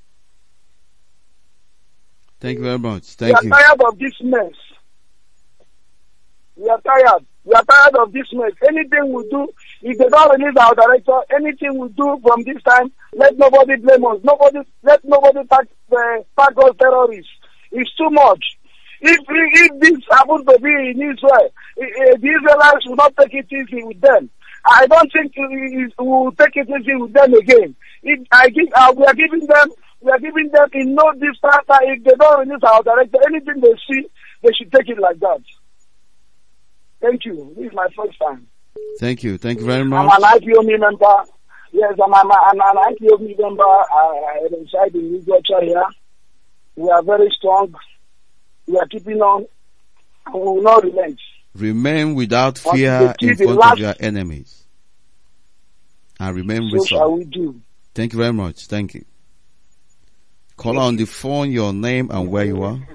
Speaker 3: Thank you very much. Thank
Speaker 10: we
Speaker 3: you.
Speaker 10: are tired of this mess. We are tired. We are tired of this mess. Anything we do, if they don't release our director, anything we do from this time, let nobody blame us. Nobody, let nobody tag, uh, tag us terrorists. It's too much. If, if this happens to be in Israel, uh, the Israelites will not take it easy with them. I don't think we will take it easy with them again. If I give, uh, we are giving them, we are giving them in no distance. If they don't release our director, anything they see, they should take it like that. Thank you. This is my first time.
Speaker 3: Thank you. Thank you very much.
Speaker 10: I'm an I P O M member. Yes, I'm, I'm, I'm an I P O M member. I, I reside in Iguacha here. We are very strong. We are keeping on. And we will not relent.
Speaker 3: Remain without
Speaker 10: Until
Speaker 3: fear
Speaker 10: they
Speaker 3: in
Speaker 10: kill the
Speaker 3: front of
Speaker 10: last-
Speaker 3: your enemies. And remain
Speaker 10: So shall
Speaker 3: resolute.
Speaker 10: we do.
Speaker 3: Thank you very much. Thank you. Call on the phone, your name and where you are.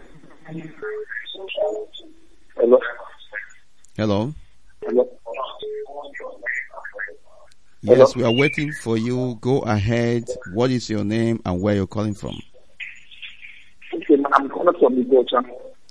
Speaker 4: Hello.
Speaker 3: Hello.
Speaker 4: Hello.
Speaker 3: Yes, we are waiting for you. Go ahead. What is your name and where you're calling from?
Speaker 4: Okay, I'm calling from Iguacha.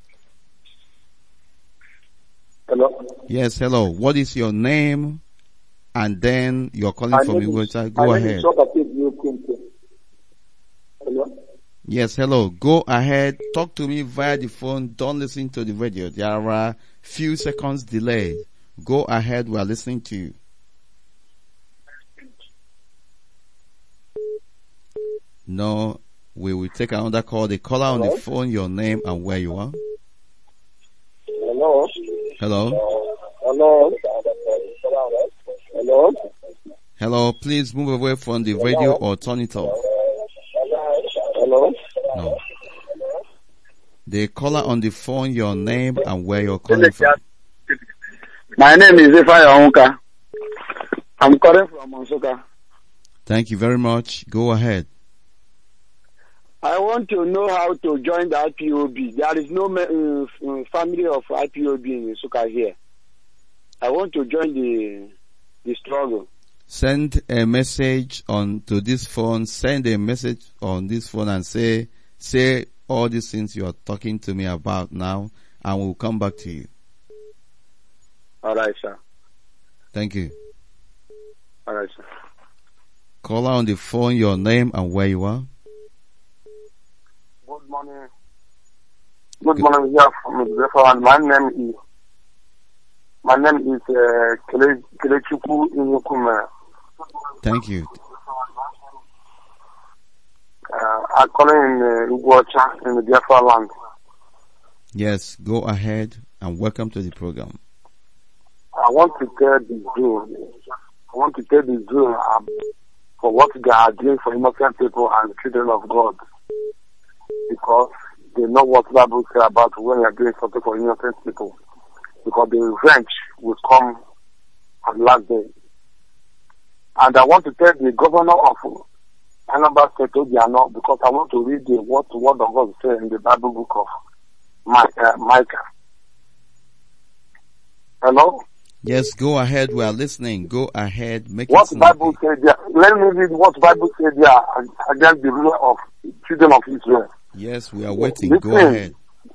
Speaker 4: Hello.
Speaker 3: Yes, hello. What is your name? And then you're calling
Speaker 4: My
Speaker 3: from
Speaker 4: name is-
Speaker 3: Iguacha. Go
Speaker 4: my name
Speaker 3: ahead.
Speaker 4: is Chokate Biokunke. Hello.
Speaker 3: Yes, hello. Go ahead. Talk to me via the phone. Don't listen to the radio. There are few seconds delay. Go ahead. We are listening to you. No, we will take another call. The caller on the
Speaker 4: Hello?
Speaker 3: phone, your name and where you are.
Speaker 4: Hello.
Speaker 3: Hello?
Speaker 8: Hello? Hello?
Speaker 3: Hello, please move away from the radio or turn it off.
Speaker 8: Hello?
Speaker 3: No. The caller on the phone, your name and where you're calling from.
Speaker 10: My name is Ifeanyi Onwuka. I'm calling from Nsukka.
Speaker 3: Thank you very much. Go ahead.
Speaker 10: I want to know how to join the I P O B. There is no uh, family of I P O B in Nsukka here. I want to join the the struggle.
Speaker 3: Send a message on to this phone. Send a message on this phone and say say all these things you are talking to me about now, and we'll come back to you.
Speaker 10: All right, sir.
Speaker 3: Thank you.
Speaker 10: All right, sir.
Speaker 3: Caller on the phone, your name and where you are.
Speaker 4: Good morning. Good morning, here from Zephyr. My name is my name is uh, Kele Kelechukwu Inyukume.
Speaker 3: Thank you.
Speaker 4: Uh, I'm calling in uh, Ugwocha in the Biafra land.
Speaker 3: Yes, go ahead and welcome to the program.
Speaker 4: I want to tell the Jew, I want to tell the Jew um, for what they are doing for innocent people and children of God, because they know what the Bible says about when you are doing something for innocent people, because the revenge will come at last day. And I want to tell the governor of Anambra State, Obiano, because I want to read the what the word of God says in the Bible book of Micah. Hello?
Speaker 3: Yes, go ahead. We are listening. Go ahead. Make
Speaker 4: what
Speaker 3: it
Speaker 4: the Bible says there. Let me read what the Bible says there against the ruler of children of Israel.
Speaker 3: Yes, we are waiting.
Speaker 4: Listen,
Speaker 3: go ahead.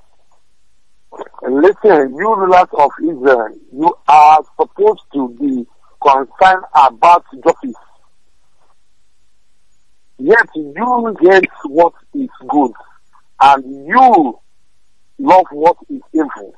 Speaker 4: Listen, you rulers of Israel, you are supposed to be concerned about justice. Yet you hate what is good, and you love what is evil.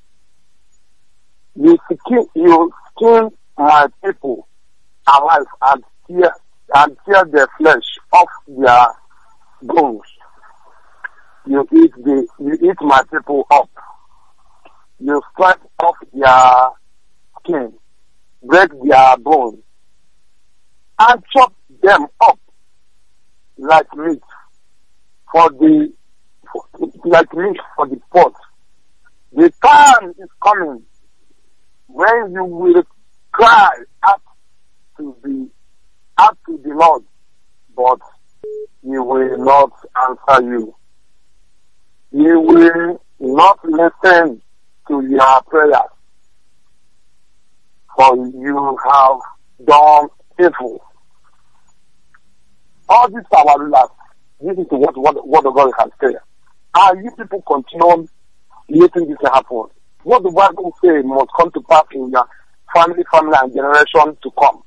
Speaker 4: You skin, you skin my people alive and tear and tear their flesh off their bones. You eat the you eat my people up. You strip off their skin, break their bones, and chop them up like meat for the for, like meat for the pot. The time is coming when you will cry out to the out to the Lord, but He will not answer you. He will not listen to your prayers, for you have done evil. All these our rulers, this is what what what the God has said. And you people continue letting this happen. What the Bible says must come to pass in your family, family, and generation to come.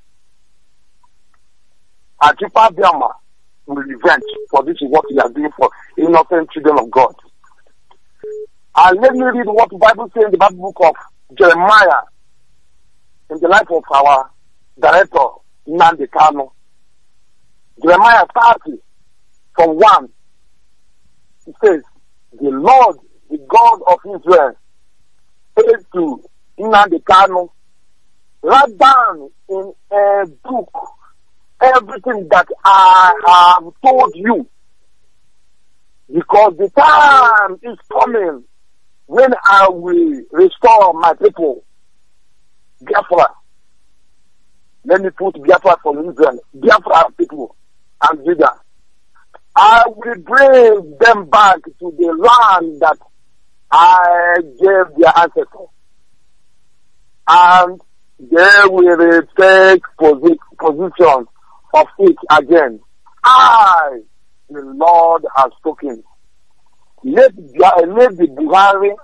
Speaker 4: Atipa Biama will revenge, for this is what we are doing for innocent children of God. And let me read what the Bible says in the Bible book of Jeremiah, in the life of our director, Nnamdi Kanu. Jeremiah thirty, from one, it says, the Lord, the God of Israel, says to Nnamdi Kanu, write down in a book everything that I have told you, because the time is coming when I will restore my people, Biafra. Let me put Biafra from Israel, Biafra people and Judah. I will bring them back to the land that I gave their ancestors, and they will take posi- position of it again. I, the Lord, has spoken. Let the, let the Buhari,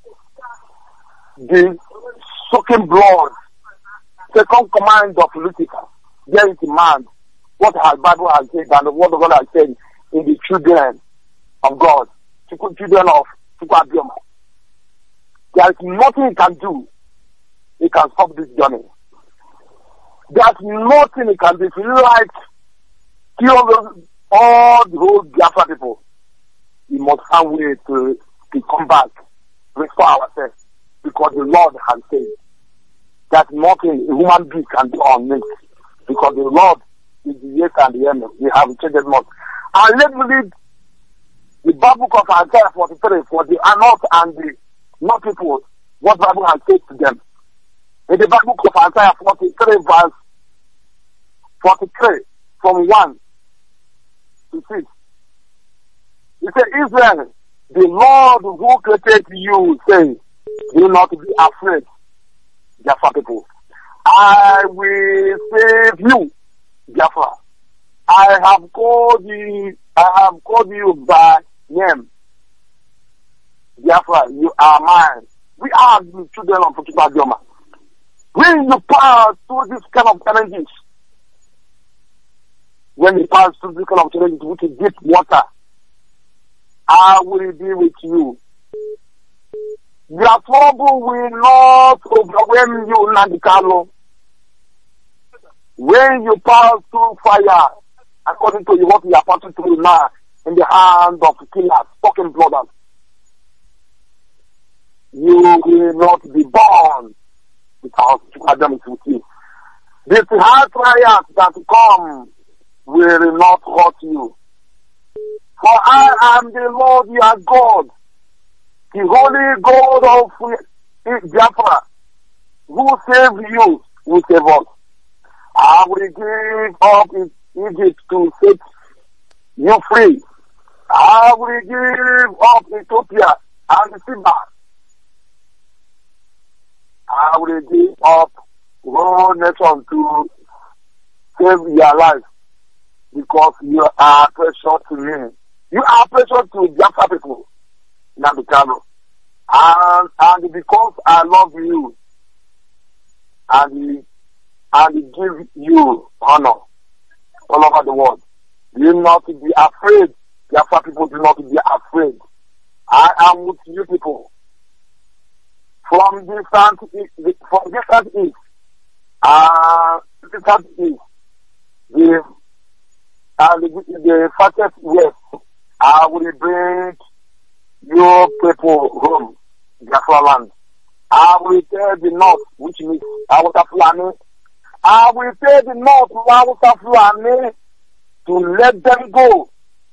Speaker 4: the soaking blood, second command of Lucifer, there is man, what the Bible has said and what God has said in the children of God, children of Chukwuabioma. There is nothing he can do. He can stop this journey. There's nothing he can do. If you like, kill those, all the whole Biafra people, we must find a way to, to come back, restore ourselves.
Speaker 7: because the Lord has said that nothing a human being can do on it, because the Lord is the yes and the amen. We have changed not. And let me read the Bible of Isaiah forty-three for the North and the North people, what Bible has said to them. In the Bible of Isaiah forty-three verse forty-three from one to six. It says, Israel, the Lord who created you, says, do not be afraid, Biafra people. I will save you, Biafra. I have called you, I have called you by name. Biafra, you are mine. We are the children of Portugal Dioma. When you pass through this kind of challenges, when you pass through this kind of challenges, which is deep water, I will be with you. Your trouble will not overwhelm you, Nandikalo. When you pass through fire, according to what we are passing through now, in the hand of killers, talking brothers, you will not be born because Adam is with you. This hard trials that come will not hurt you. For I am the Lord your God, the Holy God of Biafra, who saved you, who save us. I will give up Egypt to set you free. I will give up Ethiopia and Seba. I will give up whole nation to save your life, because you are precious to me. You are precious to Biafra people, Nabikano. And, and because I love you, and, and give you honor all over the world, do not be afraid. Biafra people, do not be afraid. I am with you people. From distant east, from distant east, uh, distant east, the, uh, the, the farthest west, I will bring your people home, Biafra land. I will tell the north, which means Hausa Fulani. I will tell the north, Hausa Fulani, to let them go.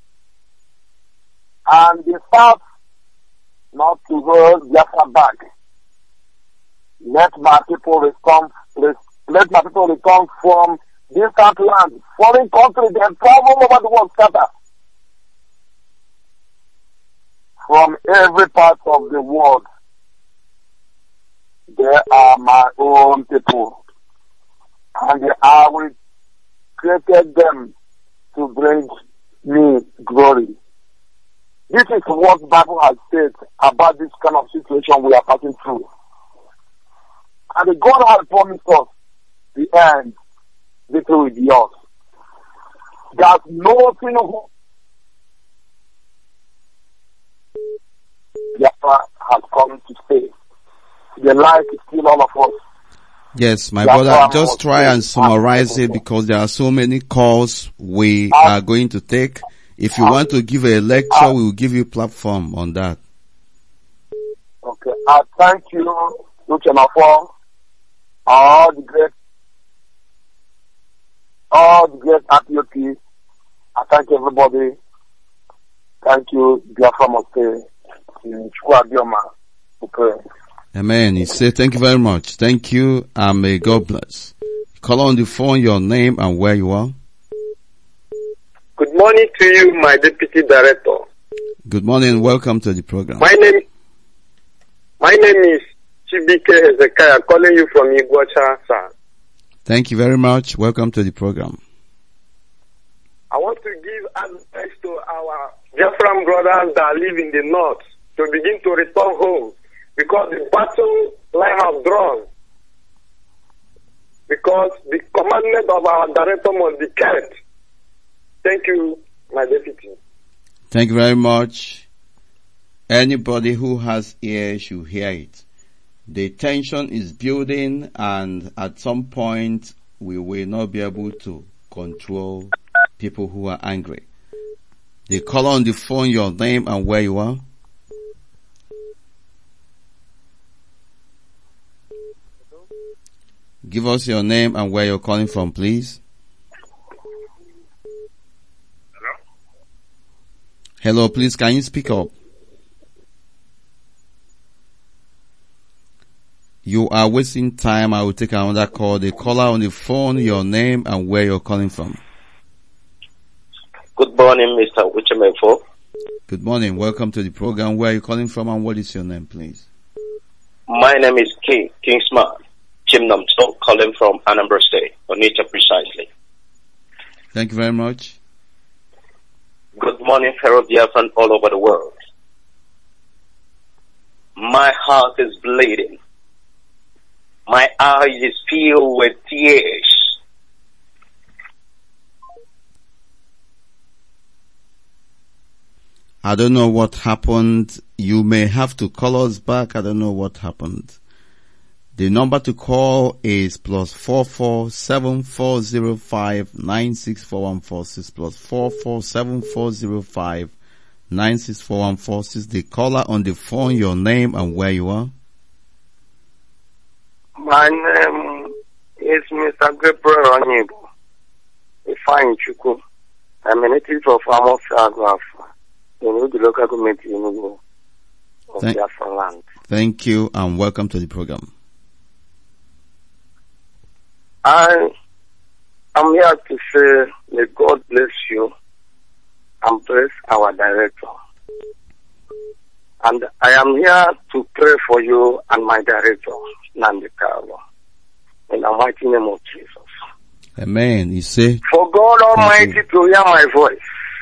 Speaker 7: And the south, not to hold Biafra back. Let my people return, let my people return from distant land, foreign countries, they travel over the world, scatter. From every part of the world, there are my own people, and I will create them to bring me glory. This is what the Bible has said about this kind of situation we are passing through. And God has promised us the end, victory will be yours. There's nothing Biafra has come to stay. The life is still all of us.
Speaker 3: Yes, my
Speaker 7: Biafra
Speaker 3: brother, just try and
Speaker 7: must
Speaker 3: summarize
Speaker 7: stay.
Speaker 3: it, because there are so many calls we are going to take. If you want to give a lecture, we will give you platform on that.
Speaker 7: Okay, I thank you, Luciano, for all the great, all the great R P O P. I thank everybody. Thank you, Biafra must stay. In Chukwu Adioma, okay.
Speaker 3: Amen. He said, thank you very much. Thank you, and may God bless. Call on the phone your name and where you are.
Speaker 9: Good morning to you, my deputy director.
Speaker 3: Good morning. Welcome to the program.
Speaker 9: My name, my name is Chibike Hezekiah, calling you from Iguacha, sir.
Speaker 3: Thank you very much. Welcome to the program.
Speaker 9: I want to give advice to our Biafran brothers that live in the north to begin to return home, because the battle line has drawn. Because the commandment of our director must be kept. Thank you, my deputy.
Speaker 3: Thank you very much. Anybody who has ears should hear it. The tension is building, and at some point we will not be able to control people who are angry. They call on the phone your name and where you are. Give us your name and where you're calling from, please.
Speaker 11: Hello?
Speaker 3: Hello, please, can you speak up? You are wasting time. I will take another call. The caller on the phone, your name and where you're calling from.
Speaker 12: Good morning, Mister Uchemefo.
Speaker 3: Good morning. Welcome to the program. Where are you calling from and what is your name, please?
Speaker 12: My name is King, Kingsman Chimnamso, calling from Anambra State, Onitsha precisely.
Speaker 3: Thank you very much.
Speaker 12: Good morning, fellow Biafran all over the world. My heart is bleeding. My eyes is filled with tears.
Speaker 3: I don't know what happened. You may have to call us back. I don't know what happened. The number to call is plus four four seven four zero five nine six four one four six plus four four seven four zero five nine six four one four six. The caller on the phone, your name and where you are.
Speaker 9: My name is Mister Gabriel Onyebo Ifeanyi Chukwu. I'm a native of Amofia Agwafa in the local government in Enugu of
Speaker 3: Thank,
Speaker 9: Biafra land.
Speaker 3: thank you and welcome to the program.
Speaker 9: I am here to say, may God bless you and bless our director. And I am here to pray for you and my director, Nnamdi Kanu, in the mighty name of Jesus.
Speaker 3: Amen. You say,
Speaker 9: For God Almighty to hear my voice.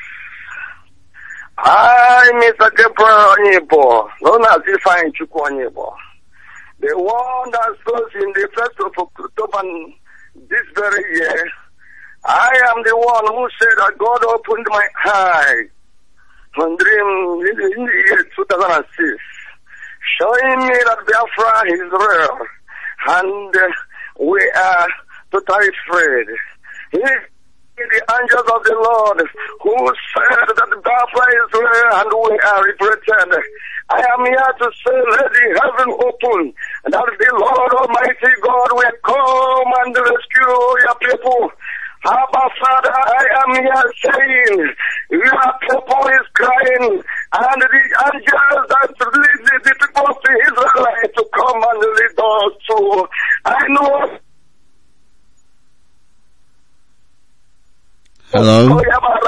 Speaker 9: I, Mister Gabriel Onyebo, known as Ifeanyi Chukwu Onyebo, the one that stood in the first of October this very year, I am the one who said that God opened my eyes on dream in the, in the year two thousand six, showing me that Biafra is real, and uh, we are totally afraid. He the angels of the Lord who said that Biafra is real and we are liberated. I am here to say, let the heaven open, and that the Lord Almighty God will come and rescue your people. Abba Father, I am here saying, your people is crying, and the angels that lead the, the people of Israel to come and lead us to. I know.
Speaker 3: hello?
Speaker 9: Matthew,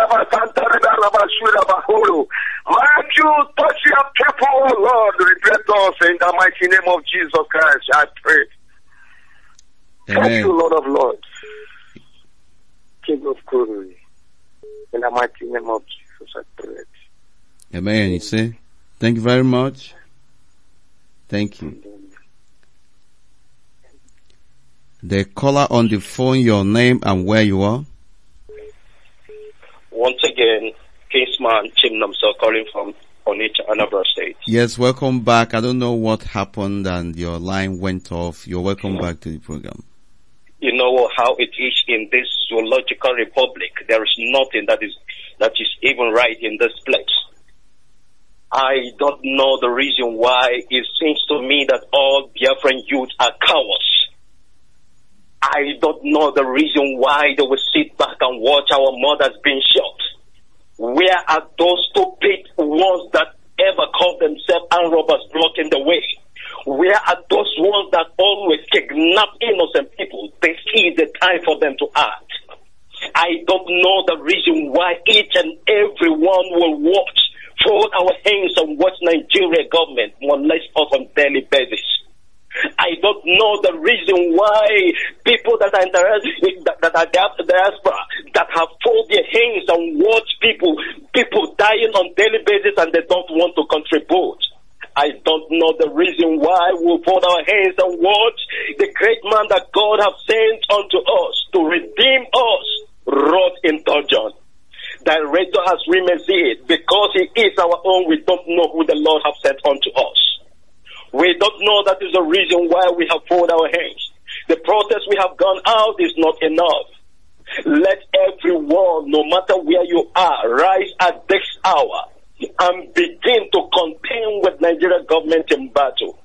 Speaker 9: touch your people, oh Lord, regret us in the mighty name of Jesus Christ, I pray. Thank
Speaker 3: Amen.
Speaker 9: you, Lord of Lords, King of glory, in the mighty name of Jesus, I pray.
Speaker 3: Amen. You say, thank you very much. Thank you. The caller on the phone, your name and where you are.
Speaker 12: Once again, Kingsman Chimnamso, calling from Onitsha, Anambra State.
Speaker 3: Yes, welcome back. I don't know what happened and your line went off. You're welcome back to the program.
Speaker 12: You know how it is in this zoological republic. There is nothing that is that is even right in this place. I don't know the reason why it seems to me that all Biafran youth are cowards. I don't know the reason why they will sit back and watch our mothers being shot. Where are those stupid ones that ever call themselves armed robbers blocking the way? Where are those ones that always kidnap innocent people? This is the time for them to act. I don't know the reason why each and every one will watch, fold our hands and watch Nigeria government molest us on daily basis. I don't know the reason why people that are interested, that, that are diaspora, that have folded their hands and watch people, people dying on daily basis and they don't want to contribute. I don't know the reason why we fold our hands and watch the great man that God has sent unto us to redeem us, rot in dungeon. Director has remained it because he is our own. We don't know who the Lord has sent unto us. We don't know that is the reason why we have folded our hands. The protest we have gone out is not enough. Let everyone, no matter where you are, rise at this hour and begin to contend with Nigeria government in battle.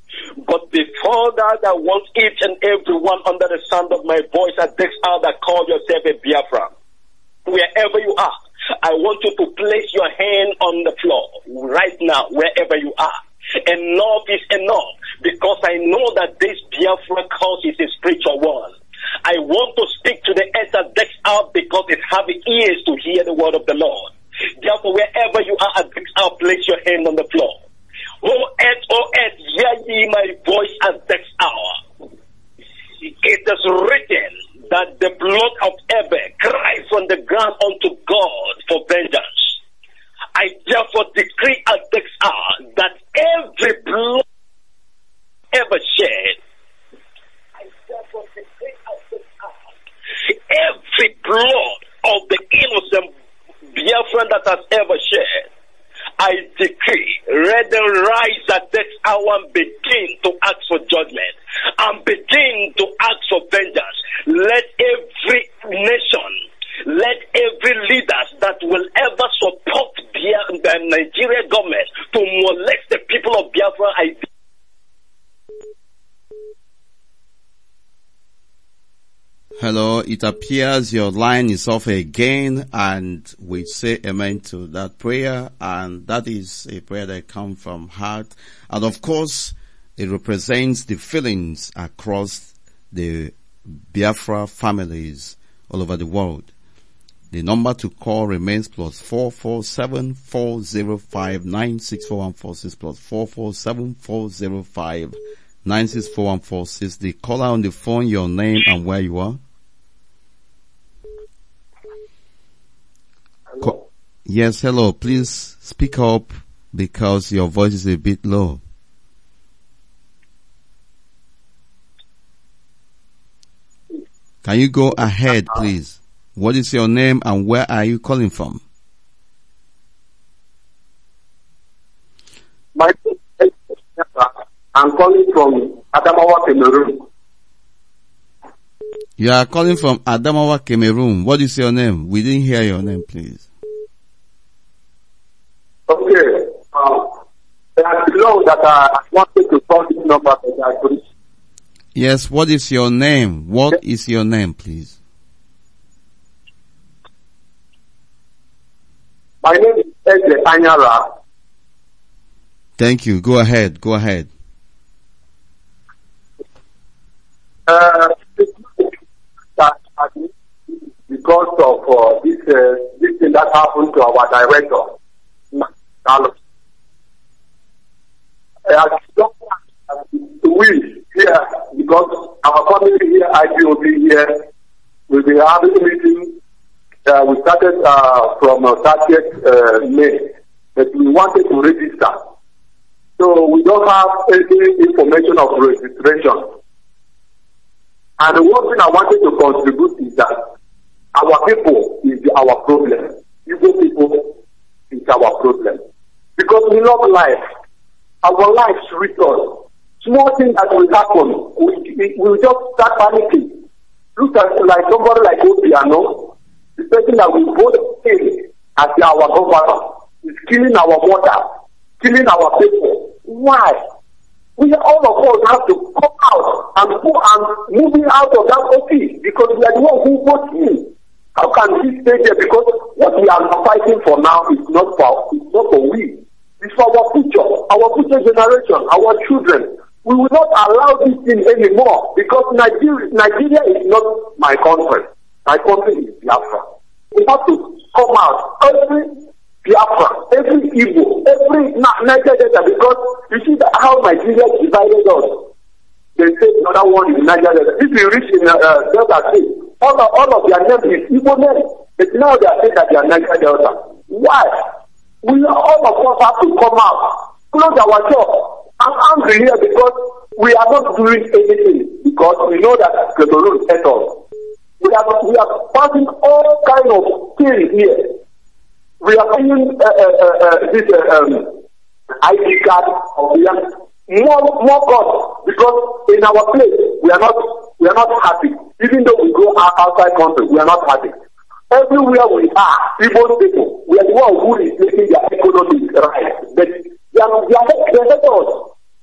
Speaker 12: But before that, I want each and everyone under the sound of my voice at this hour that call yourself a Biafran, wherever you are, I want you to place your hand on the floor right now, wherever you are. Enough is enough, because I know that this Biafra cause is a spiritual one. I want to speak to the earth at this hour because it have ears to hear the word of the Lord. Therefore, wherever you are at this hour, place your hand on the floor. Oh earth, oh earth, hear ye my voice at this hour. It is written that the blood of Abel cries from the ground unto God for vengeance. I therefore decree at this hour that every blood ever shed, I therefore decree at this hour, every blood of the innocent Biafran that has ever shed, I decree, let them rise at this hour and begin to ask for judgment and begin to ask for vengeance. Let every nation, let every leader that will ever support Bia- the Nigerian government to molest the people of Biafra, I
Speaker 3: Hello, it appears your line is off again, and we say amen to that prayer, and that is a prayer that comes from heart, and of course it represents the feelings across the Biafra families all over the world. The number to call remains plus four four seven four zero five nine six four one four six plus four four seven four zero five nine six four one four six. The caller on the phone, your name and where you are. Co- yes, hello. Please speak up because your voice is a bit low. Can you go ahead, please? What is your name and where are you calling from?
Speaker 4: My name is I'm calling from Adamawa, Cameroon.
Speaker 3: You are calling from Adamawa, Cameroon. What is your name? We didn't hear your name, please.
Speaker 4: Okay. Uh, there are below that I wanted to call this number, but I couldn't.
Speaker 3: Yes, what is your name? What is your name, please?
Speaker 4: My name is Eze Anyara.
Speaker 3: Thank you. Go ahead. Go ahead.
Speaker 4: Uh, that because of uh, this uh, this thing that happened to our director, Carlos. Uh, we here, because our family here, I P O B here, will be having a meeting. Uh, we started uh, from uh, thirtieth uh, May, but we wanted to register. So we don't have any information of registration. And one thing I wanted to contribute is that our people is our problem. Igbo people is our problem. Because we love life. Our lives with us. Small things that will happen, we, we, we just start panicking. Look at like somebody like Obiano, the person that we both pay as our governor is killing our mother, killing our people. Why? We all of us have to come out and go and moving out of that office because we are the one who votes in. How can we stay there? Because what we are fighting for now is not for it's not for we. It's for our future, our future generation, our children. We will not allow this thing anymore because Nigeria, Nigeria is not my country. My country is Biafra. We have to come out. Every Biafra, every Igbo, every Niger Delta, because you see that how Nigeria divided us. They say the other one is Niger Delta. If you reach in uh, Delta State, all of, all of their names is Igbo names. But now they are saying that they are Niger Delta. Why? We all of us have to come out, close our shop. I'm angry here because we are not doing anything because we know that Cameroon set us. We are we are passing all kind of things here. We are paying uh, uh, uh, this uh, um, I D card of the more more cost because in our place we are not we are not happy. Even though we go outside country, we are not happy. Everywhere we are, Igbo people, we are the one who is making their economy right. But they are they are they are us.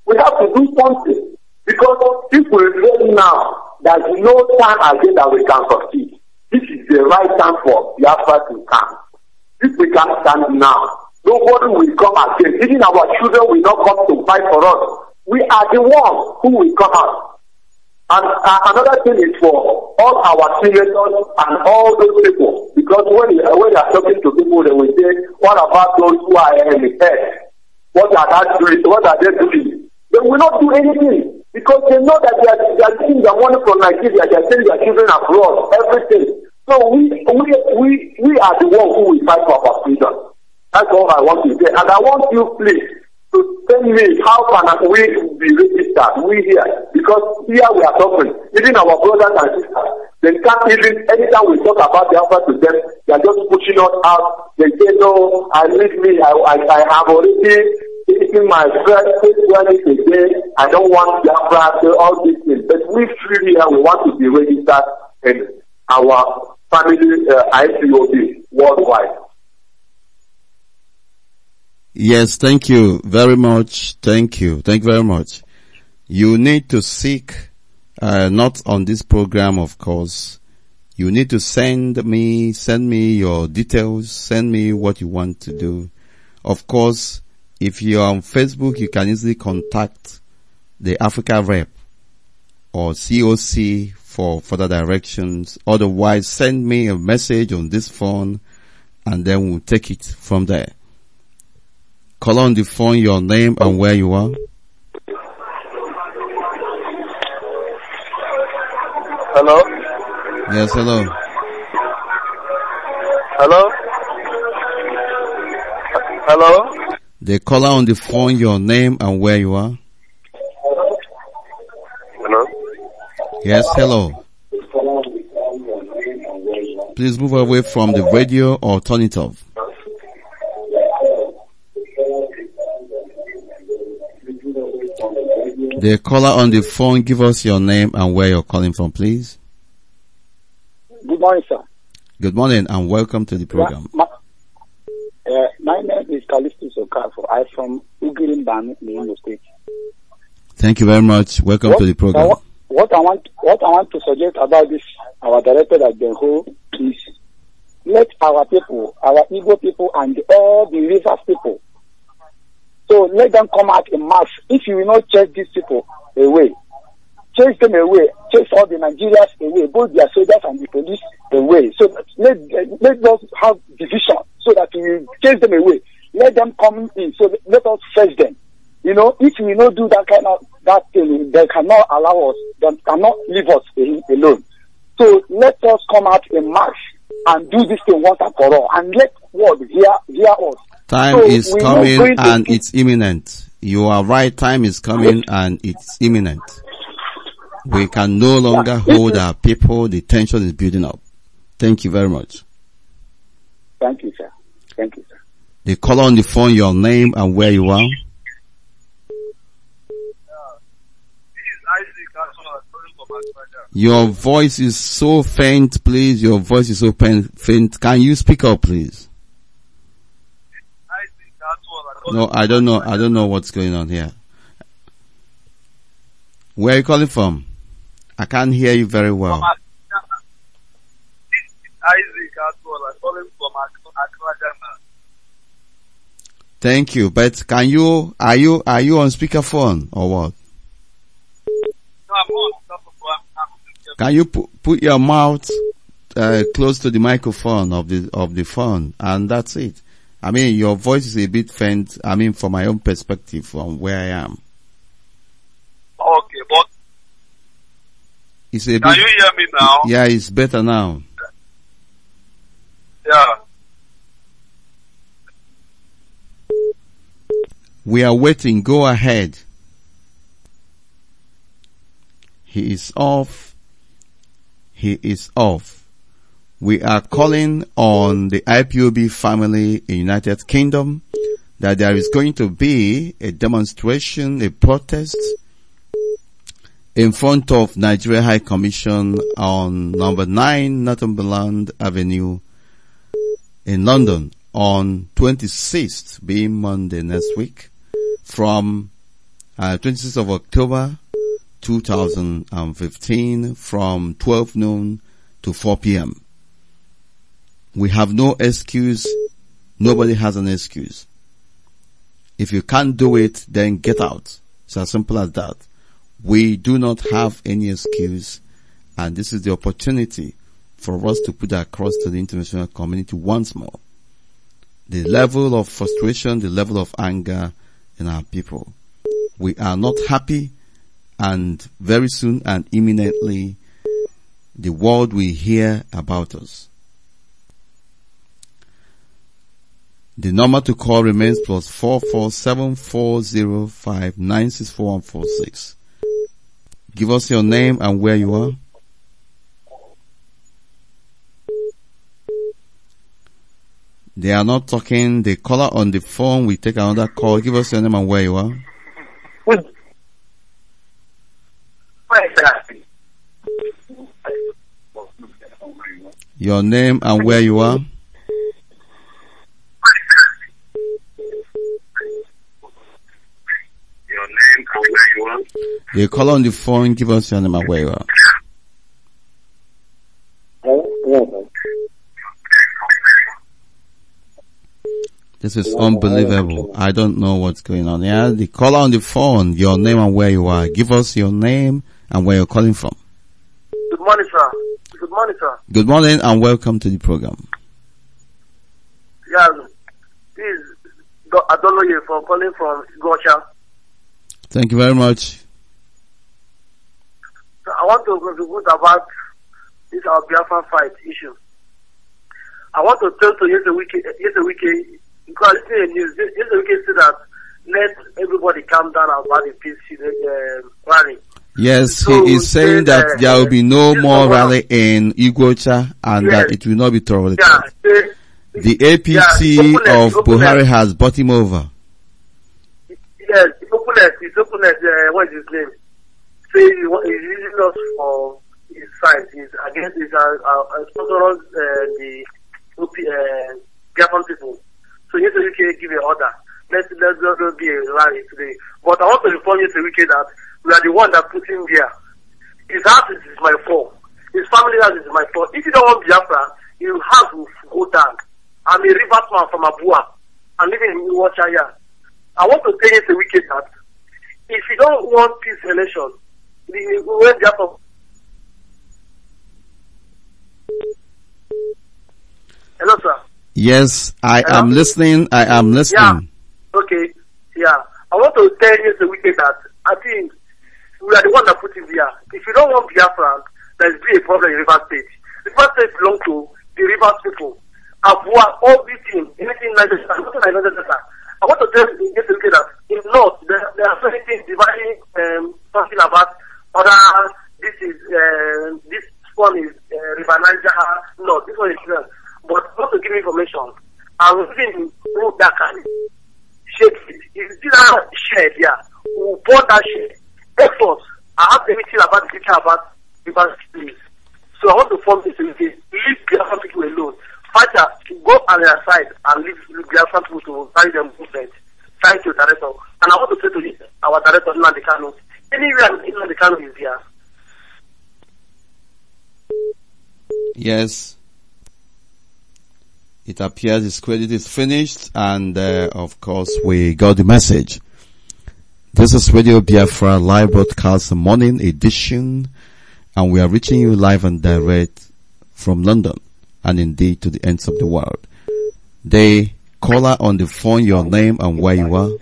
Speaker 11: We have to do something. Because if we say now, there's no time again that we can succeed. This is the right time for Biafra to come. If we can stand now, nobody will come again. Even our children will not come to fight for us. We are the ones who will come out. And uh, another thing is for all our senators and all those people, because when you, when you are talking to people, they will say, what about those who are in the head? What are they doing? What are they doing? They will not do anything because they know that they are, they are taking their money from Nigeria, they are sending their children abroad, everything. So we we we we are the ones who will fight for our freedom. That's all I want to say. And I want you, please, to tell me how can we be registered, we here, because here we are talking, even our brothers and sisters, they can't even, anytime we talk about the offer to them, they are just pushing us out. They say, no, I leave me, I, I, I have already taken my first twenty today, I don't want the offer, all these things. But we free here, we want to be registered in our family uh, I P O B worldwide.
Speaker 3: Yes, thank you very much. Thank you. Thank you very much. You need to seek, uh, not on this program, of course. You need to send me, send me your details, send me what you want to do. Of course, if you're on Facebook, you can easily contact the Africa Rep or C O C for further directions. Otherwise, send me a message on this phone and then we'll take it from there. Call on the phone your name and where you are.
Speaker 8: Hello?
Speaker 3: Yes, hello.
Speaker 8: Hello? Hello?
Speaker 3: The caller on the phone your name and where you are.
Speaker 8: Hello?
Speaker 3: Yes, hello. Please move away from the radio or turn it off. The caller on the phone, give us your name and where you're calling from, please.
Speaker 10: Good morning, sir.
Speaker 3: Good morning and welcome to the program.
Speaker 10: My, my, uh, my name is Kalisto Sokafo. I'm from Ugirimban, in Imo State.
Speaker 3: Thank you very much. Welcome
Speaker 10: what,
Speaker 3: to the program.
Speaker 10: Uh, what I want, what I want to suggest about this, our director at Benho, is let our people, our Igbo people, and all the rivers people. So let them come out in mass. If you will not chase these people away, chase them away, chase all the Nigerians away, both their soldiers and the police away. So that let let us have division so that we will chase them away. Let them come in. So let us face them. You know, if we not do that kind of that thing, they cannot allow us. They cannot leave us alone. So let us come out in mass and do this thing once and for all, and let world hear hear us.
Speaker 3: Time so is coming and it's imminent. You are right, time is coming and it's imminent. We can no longer hold our people, the tension is building up. Thank you very much.
Speaker 10: Thank you, sir. Thank you, sir.
Speaker 3: They call on the phone your name and where you are. Your voice is so faint, please. Your voice is so faint. Can you speak up, please? No, I don't know. I don't know what's going on here. Where are you calling from? I can't hear you very well. Thank you. But can you, are you, are you on speakerphone or what? Can you put, put your mouth uh, close to the microphone of the of the phone, and that's it. I mean, your voice is a bit faint. I mean, from my own perspective, from where I am.
Speaker 13: Okay, but
Speaker 3: it's a
Speaker 13: can
Speaker 3: bit,
Speaker 13: you hear me now?
Speaker 3: Yeah, it's better now.
Speaker 13: Yeah.
Speaker 3: We are waiting. Go ahead. He is off. He is off. We are calling on the I P O B family in United Kingdom that there is going to be a demonstration, a protest in front of Nigeria High Commission on number nine Northumberland Avenue in London on twenty-sixth, being Monday next week, from uh, twenty-sixth of October, two thousand fifteen, from twelve noon to four p.m. We have no excuse. Nobody has an excuse. If you can't do it, then get out. It's as simple as that. We do not have any excuse, and this is the opportunity for us to put across to the international community once more the level of frustration, the level of anger in our people. We are not happy, and very soon and imminently the world will hear about us. The number to call remains plus four four seven four zero five nine six four one four six. Give us your name and where you are. They are not talking. The caller on the phone, we take another call. Give us your name and where you are. Your name and where you are.
Speaker 9: Your name and where you are.
Speaker 3: The caller on the phone, give us your name and where you are. This is unbelievable. I don't know what's going on. Yeah, the caller on the phone, your name and where you are. Give us your name and where you're calling from.
Speaker 14: Good morning, sir. Good morning, sir.
Speaker 3: Good morning and welcome to the program.
Speaker 14: Yeah, this is Adoloye for calling from Gosha.
Speaker 3: Thank you very much.
Speaker 14: So I want to contribute about this our Biafra fight issue. I want to tell to Yesewike, Yesewike, because it's in the news, Yesewike said that let everybody calm down about the peace uh, rally.
Speaker 3: Yes,
Speaker 14: So
Speaker 3: he is saying
Speaker 14: then,
Speaker 3: that
Speaker 14: uh,
Speaker 3: there will be no
Speaker 14: this
Speaker 3: more
Speaker 14: is
Speaker 3: rally in Igbocha and
Speaker 14: Yes.
Speaker 3: that it will not be thoroughly.
Speaker 14: Yeah, say,
Speaker 3: The A P C
Speaker 14: Yeah, openness,
Speaker 3: of
Speaker 14: openness.
Speaker 3: Buhari has brought him over.
Speaker 14: yes, it's openness, it's openness, uh, what is his name? Say he wa- he's using us for his side, he's against, he's uh, uh, sponsoring uh, the O P, uh, Biafran people. So Yesewike give an order. Let's, let's not be a rally today. But I want to inform Yesewike that we are the one that put him there. His house is my fault. His family house is my fault. If you don't want Biafra, your house will go down. I'm a riversman from Abua. I'm living in Iwachaya. I want to tell Yesewike that if you don't want peace election, the- when Biafra. Hello, sir.
Speaker 3: Yes, I
Speaker 14: Hello?
Speaker 3: am listening. I am listening.
Speaker 14: Okay, yeah. I want to tell you the weekend that I think we are the one that put him there. If you don't want Biafra, there will be a problem in River State. River State belongs to the River people. Abua, all this team, anything like that, nothing like that. I want to tell you the weekend that in North, there, there are certain things dividing, um, talking about other, this is, uh, this one is uh, River Niger, no, this one is different. But I want to give you information. I'm living in Dakar. Shake it. If you see that shed here, we will burn that shed. Effort. I have everything about the future about River State. So I want to form this unity. Leave Biafran people alone. Fighter, go on their side and leave Biafran people to carry them movement. Thank you, Director. And I want to say to you, our Director, Nnamdi Kanu, anywhere Nnamdi Kanu is here.
Speaker 3: Yes. It appears his credit is finished, and uh, of course we got the message. This is Radio Biafra live broadcast morning edition, and we are reaching you live and direct from London and indeed to the ends of the world. The caller on the phone, your name and where you are.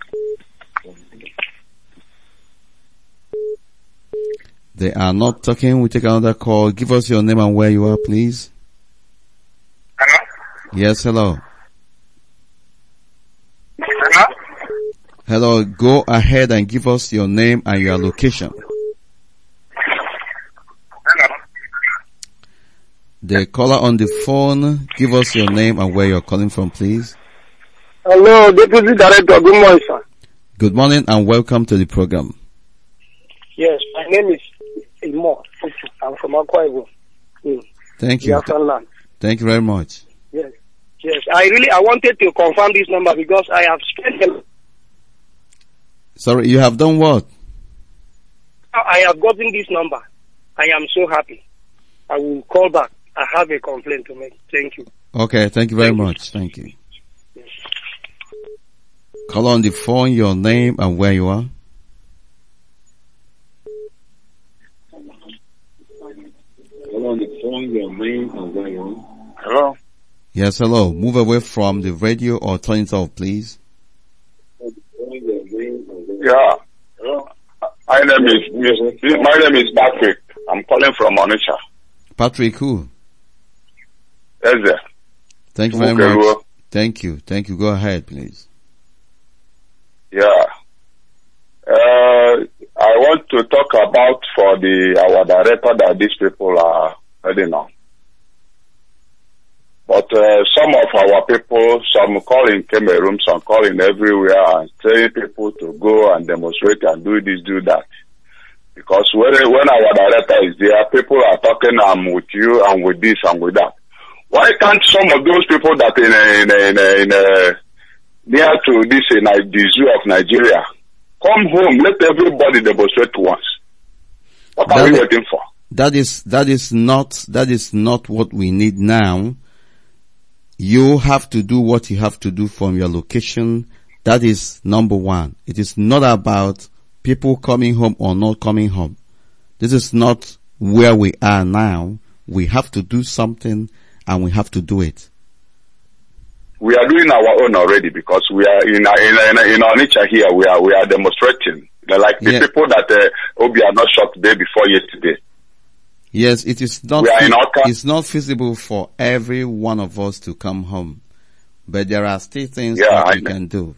Speaker 3: They are not talking. We take another call. Give us your name and where you are, please.
Speaker 9: Hello?
Speaker 3: Yes, hello.
Speaker 9: Hello?
Speaker 3: Hello, go ahead and give us your name and your location.
Speaker 9: Hello?
Speaker 3: The caller on the phone, give us your name and where you're calling from, please.
Speaker 10: Hello, Deputy Director. Good morning, sir.
Speaker 3: Good morning and welcome to the program.
Speaker 10: Yes, my name is Imo. I'm from Akwa Ibom. Mm.
Speaker 3: Thank you.
Speaker 10: Biafran land.
Speaker 3: Thank you very much.
Speaker 10: Yes. Yes. I really, I wanted to confirm this number because I have spent a
Speaker 3: Sorry, you have done what?
Speaker 15: I have gotten this number. I am so happy. I will call back. I have a complaint to make. Thank you.
Speaker 3: Okay, thank you very thank much. You. Thank you. Yes. Call on the phone, your name and where you are.
Speaker 16: Call on the phone, your name and where you are. Hello?
Speaker 3: Yes, hello. Move away from the radio or turn it off, please.
Speaker 7: Yeah. My name is my name is Patrick. I'm calling from Onitsha.
Speaker 3: Patrick who?
Speaker 7: Yes, sir.
Speaker 3: Thank you very okay, much. Well. Thank you. Thank you. Go ahead, please.
Speaker 7: Yeah. Uh, I want to talk about for the our director that these people are heading on. But uh, some of our people, some call in Cameroon, some call in everywhere and telling people to go and demonstrate and do this, do that. Because when, when our director is there, people are talking um, with you and with this and with that. Why can't some of those people that in a, in a, in a, in a, near to this in a, the zoo of Nigeria come home, let everybody demonstrate once? What that are we is, waiting for?
Speaker 3: That is, that is not, that is not what we need now. You have to do what you have to do from your location. That is number one. It is not about people coming home or not coming home. This is not where we are now. We have to do something and we have to do it.
Speaker 7: We are doing our own already because we are in in in, in Onitsha here. We are we are demonstrating. Like the yeah. people that uh, Obi are not shot the day before yesterday.
Speaker 3: Yes, it is not, it's not feasible for every one of us to come home. But there are still things yeah, that I we know. can do.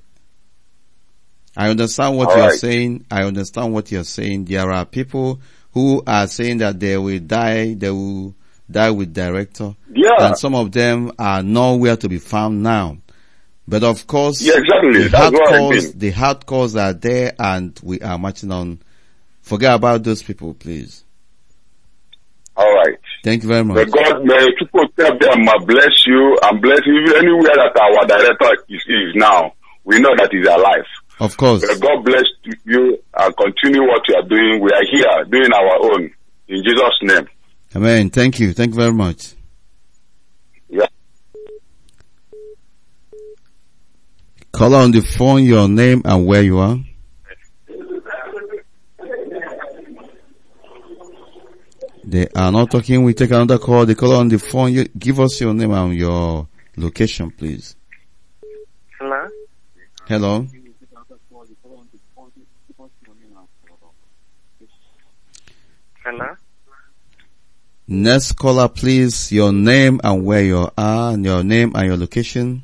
Speaker 3: I understand what All you're right. saying. I understand what you're saying. There are people who are saying that they will die, they will die with director.
Speaker 7: Yeah.
Speaker 3: And some of them are nowhere to be found now. But of course,
Speaker 7: yeah, exactly.
Speaker 3: the
Speaker 7: That's
Speaker 3: hardcores, the hardcores are there and we are marching on. Forget about those people, please.
Speaker 7: All right.
Speaker 3: Thank you very much.
Speaker 7: May God, may people tell them, uh, bless you and bless you anywhere that our director is, is now. We know that he's alive.
Speaker 3: Of course.
Speaker 7: May God bless you and continue what you are doing. We are here doing our own. In Jesus' name.
Speaker 3: Amen. Thank you. Thank you very much.
Speaker 7: Yeah.
Speaker 3: Call on the phone, your name and where you are. They are not talking. We take another call. They call on the phone. You, give us your name and your location, please.
Speaker 15: Hello?
Speaker 3: Hello?
Speaker 15: Hello?
Speaker 3: Next caller, please. Your name and where you are, and your name and your location.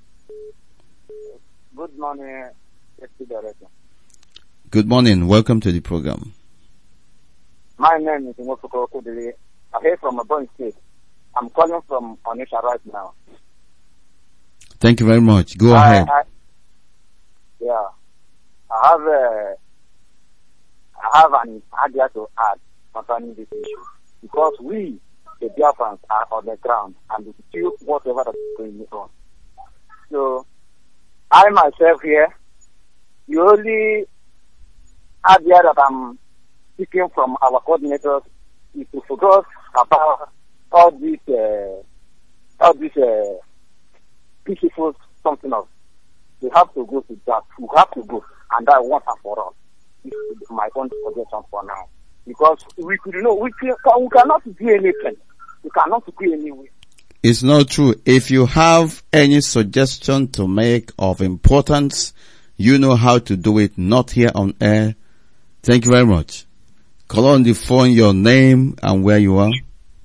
Speaker 17: Good morning, Deputy Director.
Speaker 3: Good morning. Welcome to the program.
Speaker 17: My name is Nwofoko Kudili. I'm here from Ebonyi State. I'm calling from Onitsha right now.
Speaker 3: Thank you very much. Go
Speaker 17: I,
Speaker 3: ahead.
Speaker 17: I, yeah. I have a, I have an idea to add concerning this issue. Because we, the Biafrans, are on the ground and we feel whatever that is going on. So, I myself here, the only idea that I'm speaking from our coordinators is to forget about all these, uh, all these, uh, peaceful something else. We have to go to that. We have to go. And that once and for all. This is my own suggestion for now. Because we could, you know, we, can, we cannot do anything. We cannot go anywhere.
Speaker 3: It's not true. If you have any suggestion to make of importance, you know how to do it, not here on air. Thank you very much. Call on the phone, your name and where you are.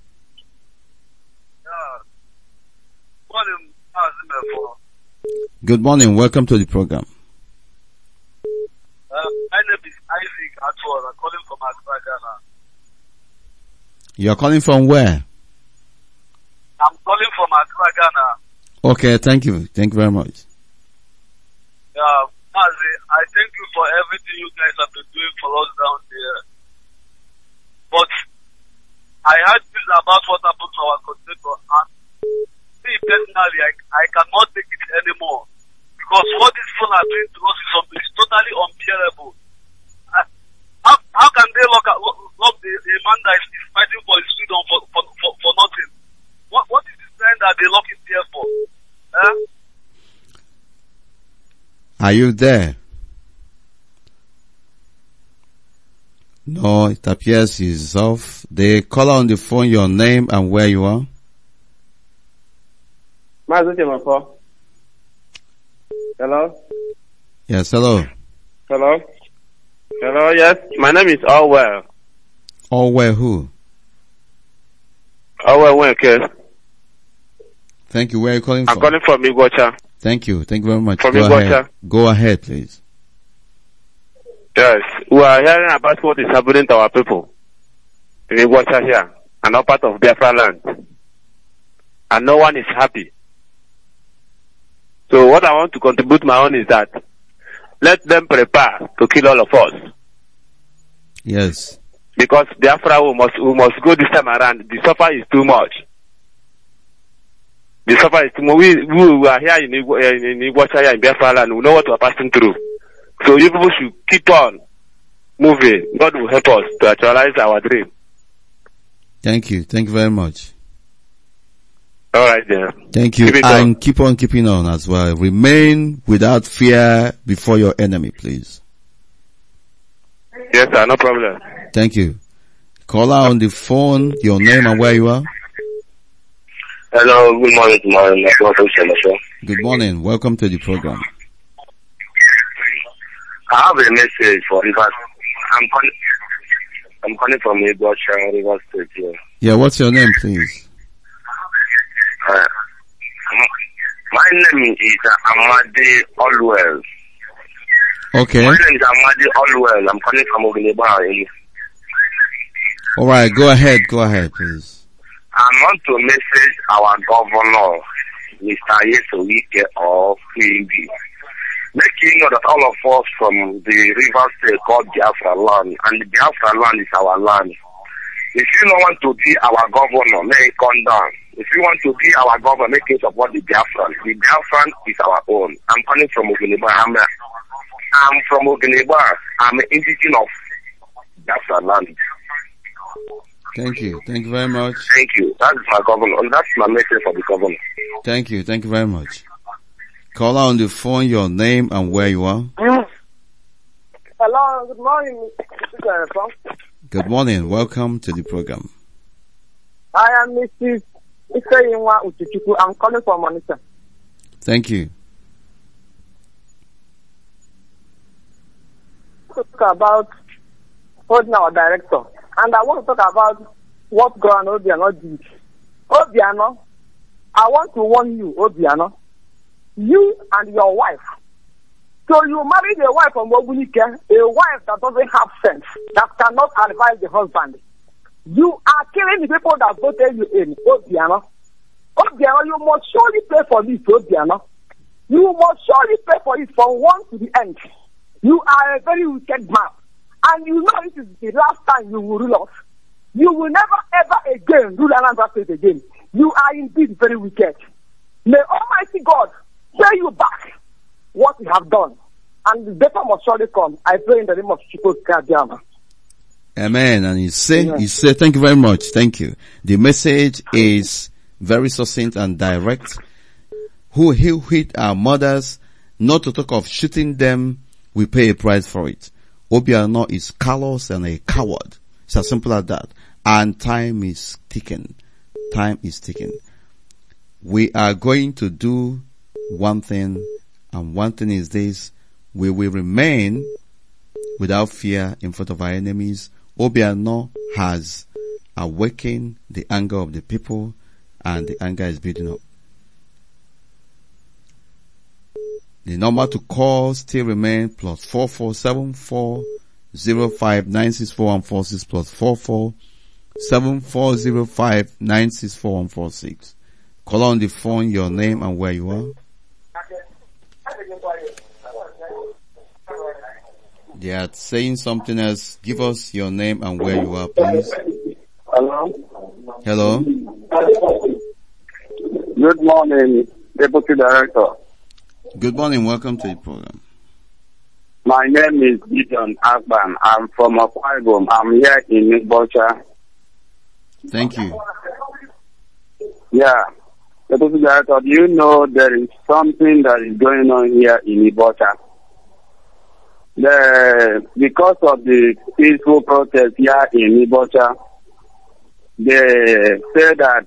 Speaker 3: Good morning. Welcome to the program.
Speaker 13: Uh, my name is Isaac Atwell. I'm calling from Accra, Ghana.
Speaker 3: You're calling from where?
Speaker 13: I'm calling from Accra, Ghana.
Speaker 3: Okay, thank you. Thank you very much.
Speaker 13: Yeah, Mazi, I thank you for everything you guys have been doing for us down there. But I heard this about what happened to our coordinator, and me personally, I, I cannot take it anymore. Because for this people are doing to us is, some- is totally unbearable. Uh, how, how can they lock, lock, lock the, the man that is, is fighting for his freedom for, for, for, for nothing? What, what is the sign that they lock him there for? Uh,
Speaker 3: Are you there? No, it appears he's off. They call on the phone your name and where you are.
Speaker 18: Hello?
Speaker 3: Yes, hello.
Speaker 18: Hello? Hello, yes. My name is Orwell.
Speaker 3: Or where who?
Speaker 18: Orwell Wenke.
Speaker 3: Thank you. Where are you calling
Speaker 18: I'm
Speaker 3: from?
Speaker 18: calling from Iguacha.
Speaker 3: Thank you. Thank you very much.
Speaker 18: From
Speaker 3: Go
Speaker 18: Iguacha.
Speaker 3: ahead. Go ahead, please.
Speaker 18: Yes. We are hearing about what is happening to our people in Iguacha here, and all part of Biafra land. And no one is happy. So what I want to contribute my own is that let them prepare to kill all of us.
Speaker 3: Yes.
Speaker 18: Because Biafra we must, we must go this time around. The suffer is too much. The suffer is too much. We, we, we are here in, Igu- in, in Iguacha here in Biafra land. We know what we are passing through. So you people should keep on moving. God will help us to actualize our dream.
Speaker 3: Thank you. Thank you very much.
Speaker 18: All right then.
Speaker 3: Thank you.
Speaker 18: Keep it
Speaker 3: And
Speaker 18: on.
Speaker 3: keep on keeping on as well. Remain without fear before your enemy, please.
Speaker 18: Yes, sir. No problem.
Speaker 3: Thank you. Caller on the phone, your name and where you are.
Speaker 19: Hello, good morning to my my
Speaker 3: Good morning. Welcome to the program.
Speaker 19: I have a message for Rivers. I'm calling. I'm calling from Iguacha, Rivers State here.
Speaker 3: Yeah, what's your name, please?
Speaker 19: Uh, my name is uh, Amadi Allwell.
Speaker 3: Okay.
Speaker 19: My name is Amadi Allwell. I'm calling from Oguneba.
Speaker 3: All right, go ahead. Go ahead, please.
Speaker 19: I want to message our governor, Mister Yesowike of Quimby. Making know that all of us from the river state called Biafra land, and the Biafra land is our land. If you don't want to be our governor, may it come down. If you want to be our governor, make it support the Biafran. The Biafran is our own. I'm coming from Oguneba. I'm, a, I'm from Oguneba. I'm an indigenous of Biafra land.
Speaker 3: Thank you. Thank you very much.
Speaker 19: Thank you. That is my governor. And that's my message for the governor.
Speaker 3: Thank you. Thank you very much. Caller on the phone, your name and where you are.
Speaker 20: Hello, good morning, Mister
Speaker 3: Good morning. Welcome to the program.
Speaker 20: I am Missus Ifeyinwa Uchichukwu. I'm calling from Onitsha.
Speaker 3: Thank you.
Speaker 20: To talk about holding our director, and I want to talk about what Goran Obiano did. Obiano, I want to warn you, Obiano, you and your wife. So you married a wife from Ogunike, a wife that doesn't have sense, that cannot advise the husband. You are killing the people that voted you in, Obiano. Obiano, you must surely pay for this, Obiano. You must surely pay for it from one to the end. You are a very wicked man. And you know this is the last time you will rule us. You will never ever again rule Anambra State again. You are indeed very wicked. May Almighty God pay you back what you have done. And the better must surely come. I pray in the name of Chukwu Kadiama.
Speaker 3: Amen. And you say, you say, thank you very much. Thank you. The message is very succinct and direct. Who hit our mothers, not to talk of shooting them, we pay a price for it. Obiano is callous and a coward. It's as simple as that. And time is ticking. Time is ticking. We are going to do one thing, and one thing is this: we will remain without fear in front of our enemies. Obiano has awakened the anger of the people, and the anger is building up. The number to call still remains plus four four seven four zero five nine six four one four six plus four four seven four zero five nine six four one four six. Call on the phone, your name and where you are. They are saying something else. Give us your name and where you are, please.
Speaker 21: Hello.
Speaker 3: Hello.
Speaker 21: Good morning, Deputy Director.
Speaker 3: Good morning. Welcome to the program.
Speaker 1: My name is Gideon Akban. I'm from Akwa Ibom. I'm here in Igbocha.
Speaker 3: Thank you.
Speaker 1: Yeah. Deputy Director, do you know there is something that is going on here in Igbocha? The, because of the peaceful protest here in Igbocha, they say that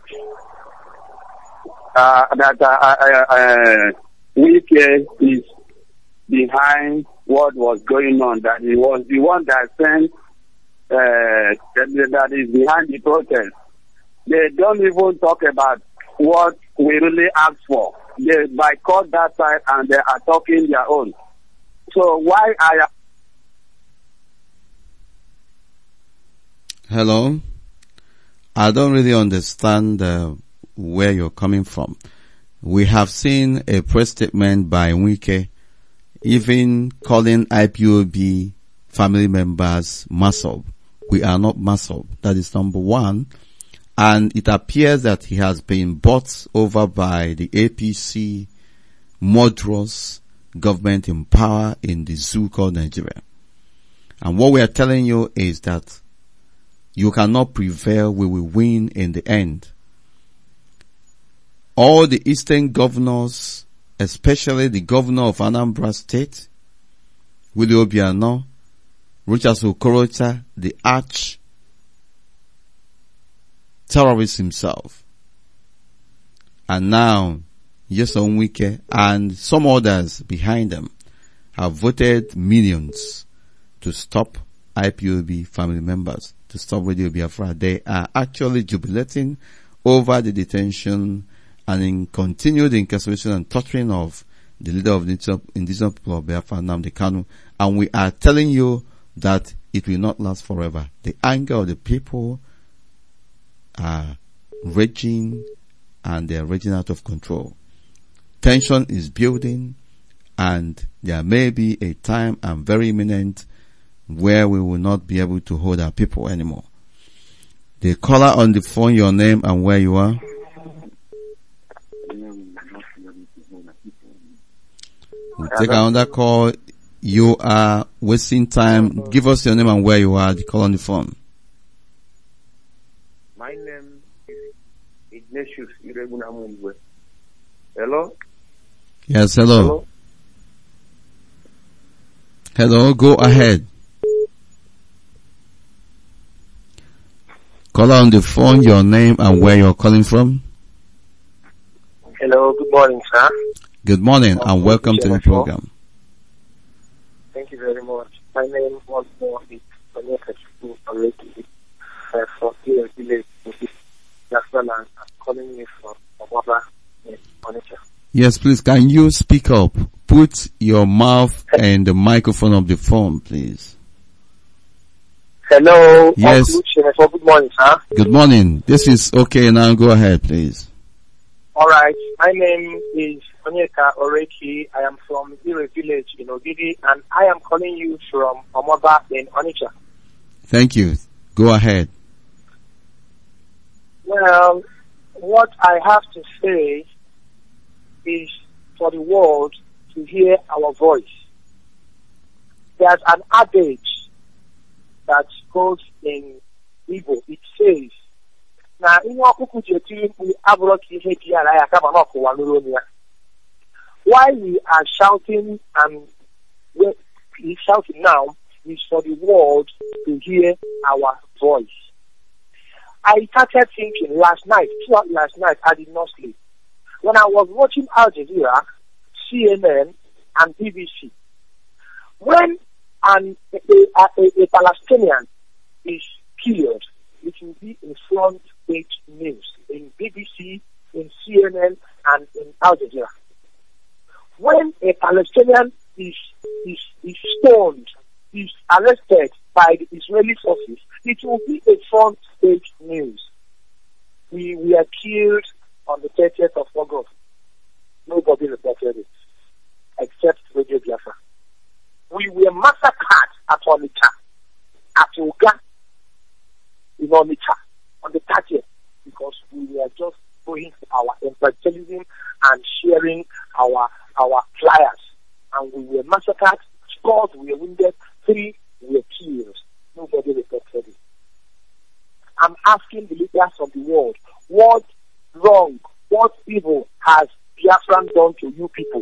Speaker 1: uh, that uh, uh, uh, Wike is behind what was going on, that he was the one that sent, uh, that, that is behind the protest. They don't even talk about what we really asked for. They boycott that side and they are talking their own. So why I am...
Speaker 3: Hello? I don't really understand uh, where you're coming from. We have seen a press statement by Wike even calling I P O B family members Masob. We are not Masob. That is number one. And it appears that he has been bought over by the A P C murderous government in power in the zoo called Nigeria. And what we are telling you is that you cannot prevail, we will win in the end. All the eastern governors, especially the governor of Anambra State, Willie Obiano, Rochas Okorocha, the arch terrorist himself, and now Nyesom Wike and some others behind them have voted millions to stop I P O B family members, to stop Radio Biafra. They are actually jubilating over the detention and in continued incarceration and torturing of the leader of the indigenous people of Biafra, Nnamdi Kanu. And we are telling you that it will not last forever. The anger of the people are raging and they are raging out of control. Tension is building and there may be a time and very imminent where we will not be able to hold our people anymore. The caller on the phone, your name and where you are. We'll take another call. You are wasting time. Give us your name and where you are. The call on the phone.
Speaker 22: My name is Ignatius Iregunamungwe. Hello?
Speaker 3: Yes, hello. Hello, hello, go ahead. Caller on the phone, your name and where you're calling from.
Speaker 22: Hello, good morning, sir.
Speaker 3: Good morning and welcome to the program.
Speaker 22: Thank you very much. My name once more is Onyeka Oreki. Uh, from here, village, that's why I'm calling you from Omaba in Onitsha.
Speaker 3: Yes, please, can you speak up? Put your mouth and the microphone of the phone, please.
Speaker 22: Hello.
Speaker 3: Yes.
Speaker 22: Good morning, sir.
Speaker 3: Good morning. This is okay now. Go ahead, please.
Speaker 22: All right. My name is Onyeka Oreki. I am from Ire village in Ogidi, and I am calling you from Omaba in Onitsha.
Speaker 3: Thank you. Go ahead.
Speaker 22: Well, what I have to say is for the world to hear our voice. There's an adage that goes in Igbo. It says, "Na inyo okuku jetiri mpu aburo ki ihe ki ala ya kama no kwa nuru ya." Why we are shouting and we are shouting now is for the world to hear our voice. I started thinking last night, throughout last night, I did not sleep. When I was watching Al Jazeera, C N N, and B B C, when an, a, a, a, a Palestinian is killed, it will be in front page news, in B B C, in C N N, and in Al Jazeera. When a Palestinian is, is, is stoned, is arrested by the Israeli forces, it will be a front page news. We were killed on the thirtieth of August. Nobody reported it, except Radio Biafra. We were massacred at Onitsha, at Oga, in Onitsha, on the thirtieth, because we were just going our evangelism and sharing our our flyers, and we were massacred, scores were wounded, three were killed. Nobody reported it. I'm asking the leaders of the world, what wrong, what evil has Biafran done to you people?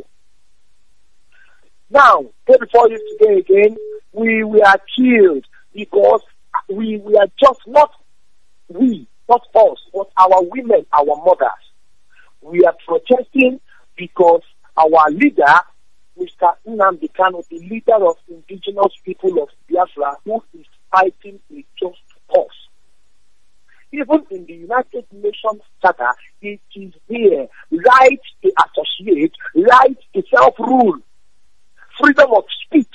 Speaker 22: Now, day before yesterday again, we were killed because we were just not we, not us, but our women, our mothers. We are protesting because our leader, Mister Nnamdi Kanu, the leader of indigenous people of Biafra, who is fighting a just cause. Even in the United Nations Charter, it is there, right to associate, right to self-rule, freedom of speech.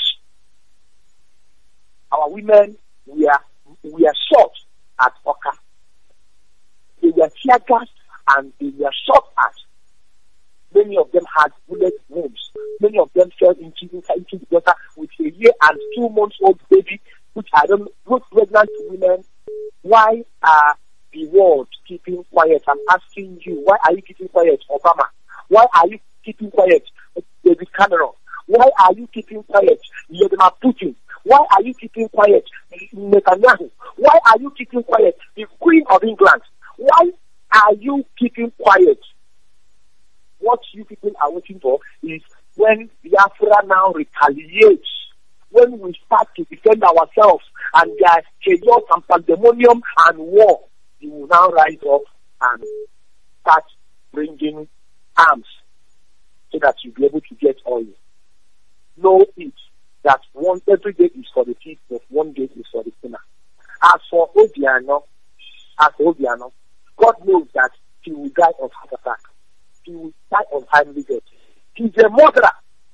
Speaker 22: Our women, we are, we are shot at Oka. They were tear gassed and they were shot at. Many of them had bullet wounds. Many of them fell into, into the water with a year and two months old baby, which I don't know, both pregnant women. Why are the world keeping quiet? I'm asking you, why are you keeping quiet, Obama? Why are you keeping quiet, David Cameron? Why are you keeping quiet, Vladimir Putin? Why are you keeping quiet, Netanyahu? Why are you keeping quiet, the Queen of England? Why are you keeping quiet? What you people are waiting for is when Biafra now retaliates, when we start to defend ourselves and there's chaos and pandemonium and war, you will now rise up and start bringing arms so that you'll be able to get oil. Know it that one every day is for the thief, but one day is for the sinner. As for Obiano, as for Obiano, God knows that he will die of heart attack. He will die untimely death. He's a murderer.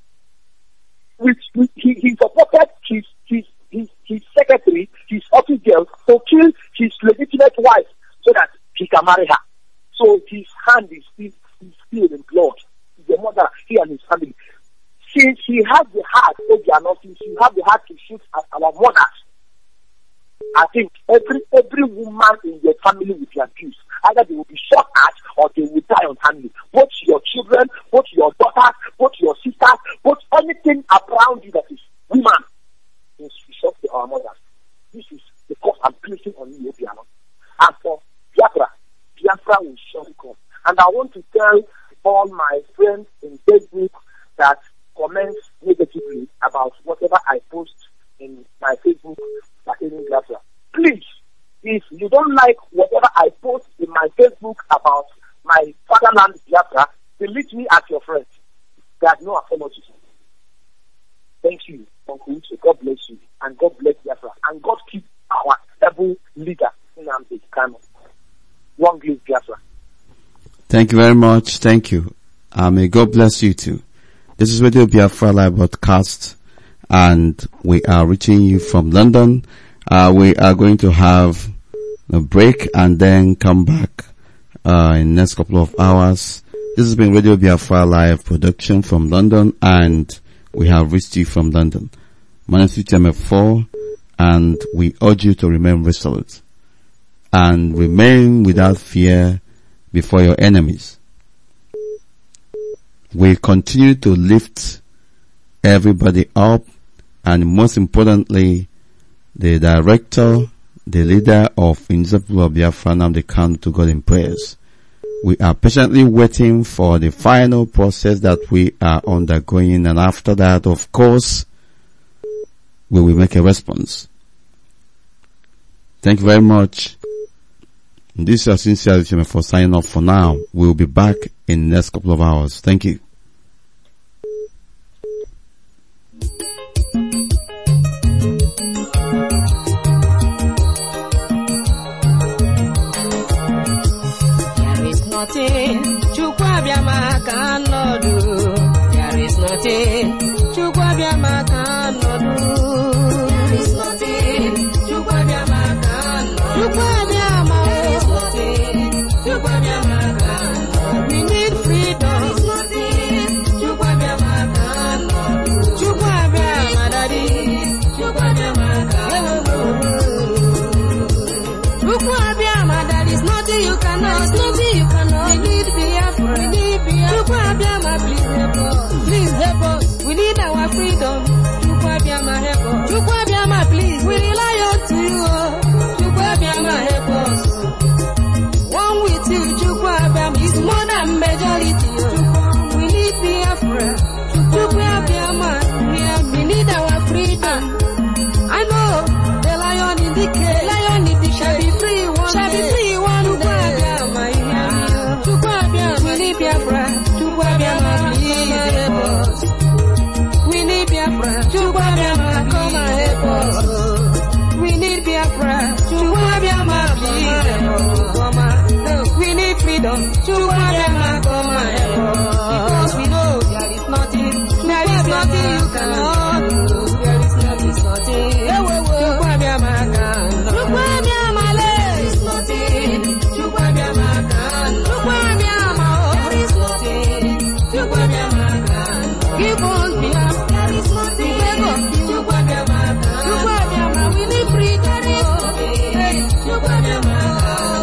Speaker 22: Which he, he supported his his his his secretary, his office girl, to kill his legitimate wife so that he can marry her. So his hand is still is still in blood. He's a murderer, he and his family. Since he has the heart, Obiano, since you have the heart to shoot at our mothers, I think every every woman in your family will be abused. Either they will be shot at or they will die untimely. Both your children, both your daughters, both your sisters, both anything around you that is woman will be shot to our mothers. This is the cost I'm placing on you, Obiano. And for Biafra, Biafra will surely come. And I want to tell all my friends in Facebook that comments negatively about whatever I post in my Facebook pertaining Biafra. Please, if you don't like whatever I post in my Facebook about my fatherland Biafra, delete me as your friend. There's no apology. Thank you, Uncle Uche. God bless you. And God bless Biafra. And God keep our able leader, Nnamdi Kanu. Long live Biafra.
Speaker 3: Thank you very much. Thank you. Uh, may God bless you too. This is Radio Biafra Live Broadcast, and we are reaching you from London. Uh, we are going to have a break and then come back uh, in the next couple of hours. This has been Radio Biafra Live production from London, and we have reached you from London. My name is T M F four, and we urge you to remain resolute and remain without fear before your enemies. We continue to lift everybody up, and most importantly, the director, the leader of Inzapul of Biafra, Nnamdi Kanu, to God in prayers. We are patiently waiting for the final process that we are undergoing, and after that, of course, we will make a response. Thank you very much. This is Sincere for signing off for now. We will be back in the next couple of hours. Thank you.
Speaker 2: There is nothing Chukwabiama cannot do. There is nothing Chukwabiama cannot do. There is nothing Chukwabiama cannot do. We need freedom. There is nothing you cannot. Nothing you cannot. We need Biafra. We need Biafra. Please help us. Please help us. freedom. Chukwabiama help us. Chukwabiama please, we rely on to you. Chukwabiama help us. One with you, Chukwabiama is more than majority. We need Biafra. Chukwabiama, we need our freedom. I know the lion in the cage, lion in the shall be free one shall be free one Chukwabiama, Chukwabiama, we need Biafra. Chukwabiama, please help us. We need Biafra. Chukwabiama, come and help us. We need Biafra. Chukwabiama, please help us. We need freedom. Chukwabiama, come and help us. Because we know there is nothing, there is nothing you cannot do. There is nothing, nothing. Chukwabiama can. Chukwabiama, there is nothing. Chukwabiama can. Chukwabiama, there is nothing. Chukwabiama can. Give us Biafra. There is nothing. Chukwabiama can. Chukwabiama, we need freedom. There is nothing. Chukwabiama can.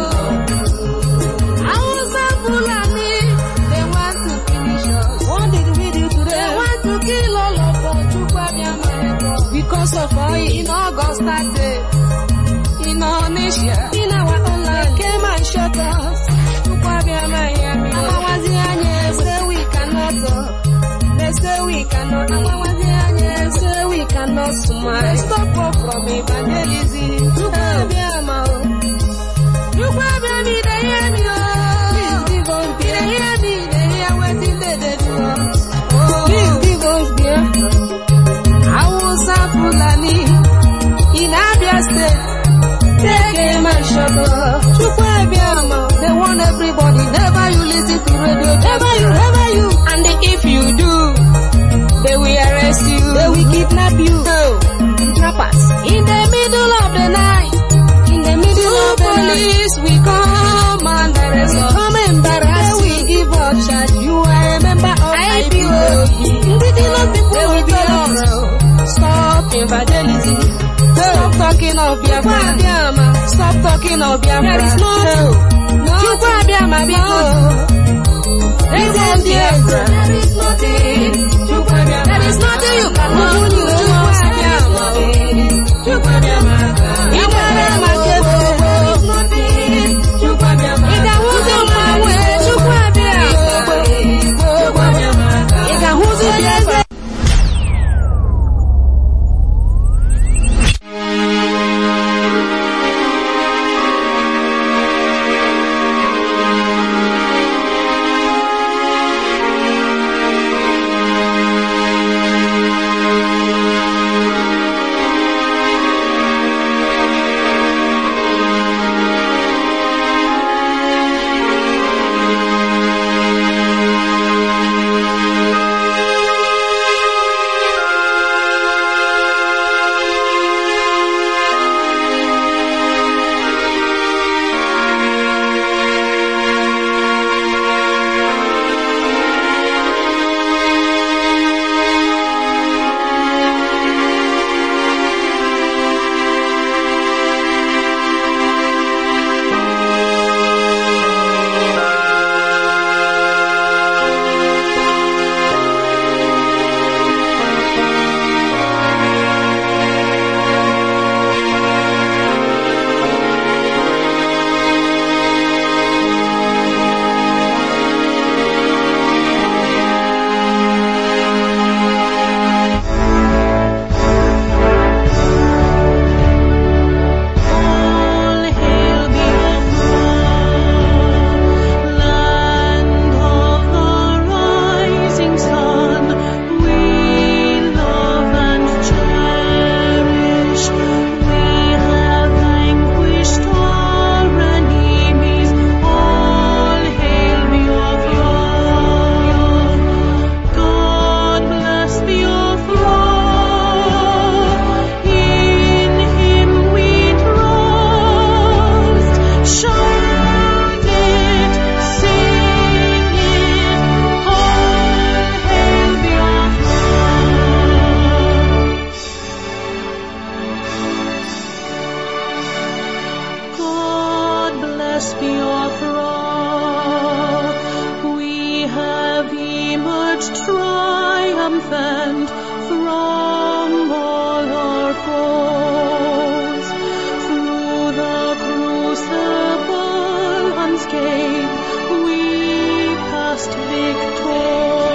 Speaker 2: Hausa Fulani, they want to finish us. What did we do today? They want to kill all of us. Chukwabiama help us. Because of oil in Augusta State, in Onisha, in our own land, they came and shot us. Chukwabiama hear me. Amawazianye say we cannot talk. They say we cannot. Amawazianye say we cannot smile. They stop us from evangelism. Chukwabiama, Chukwabiama, they hear me. Please give us Biafra. They hear me. They hear what they they do us. Please give us Biafra. Hausa Fulani in Abia State, they came and shut up. Chukwabiama, they want everybody. Never you listen to radio. Never you, never you. And if you do, they will arrest you. They will kidnap you. No, kidnappers. In the middle of the night, in the middle of the police, night, we come and arrest us. Come embarrass. They will give us charge. You are a member of I P O B. Indigenous people they will be around. Stop evangelism. Stop talking of Biafra. Stop talking of Biafra. There is no, no. Chukwabiama, because there is Biafra. There is nothing. Chukwabiama. There is nothing you cannot do. Chukwabiama. Chukwabiama. Chukwabiama. There is nothing. Chukwabiama. If I was on my way, Chukwabiama. Chukwabiama. If I was on my way.
Speaker 5: triumphant from
Speaker 2: goes. Through the crucible unscathed, we passed victorious.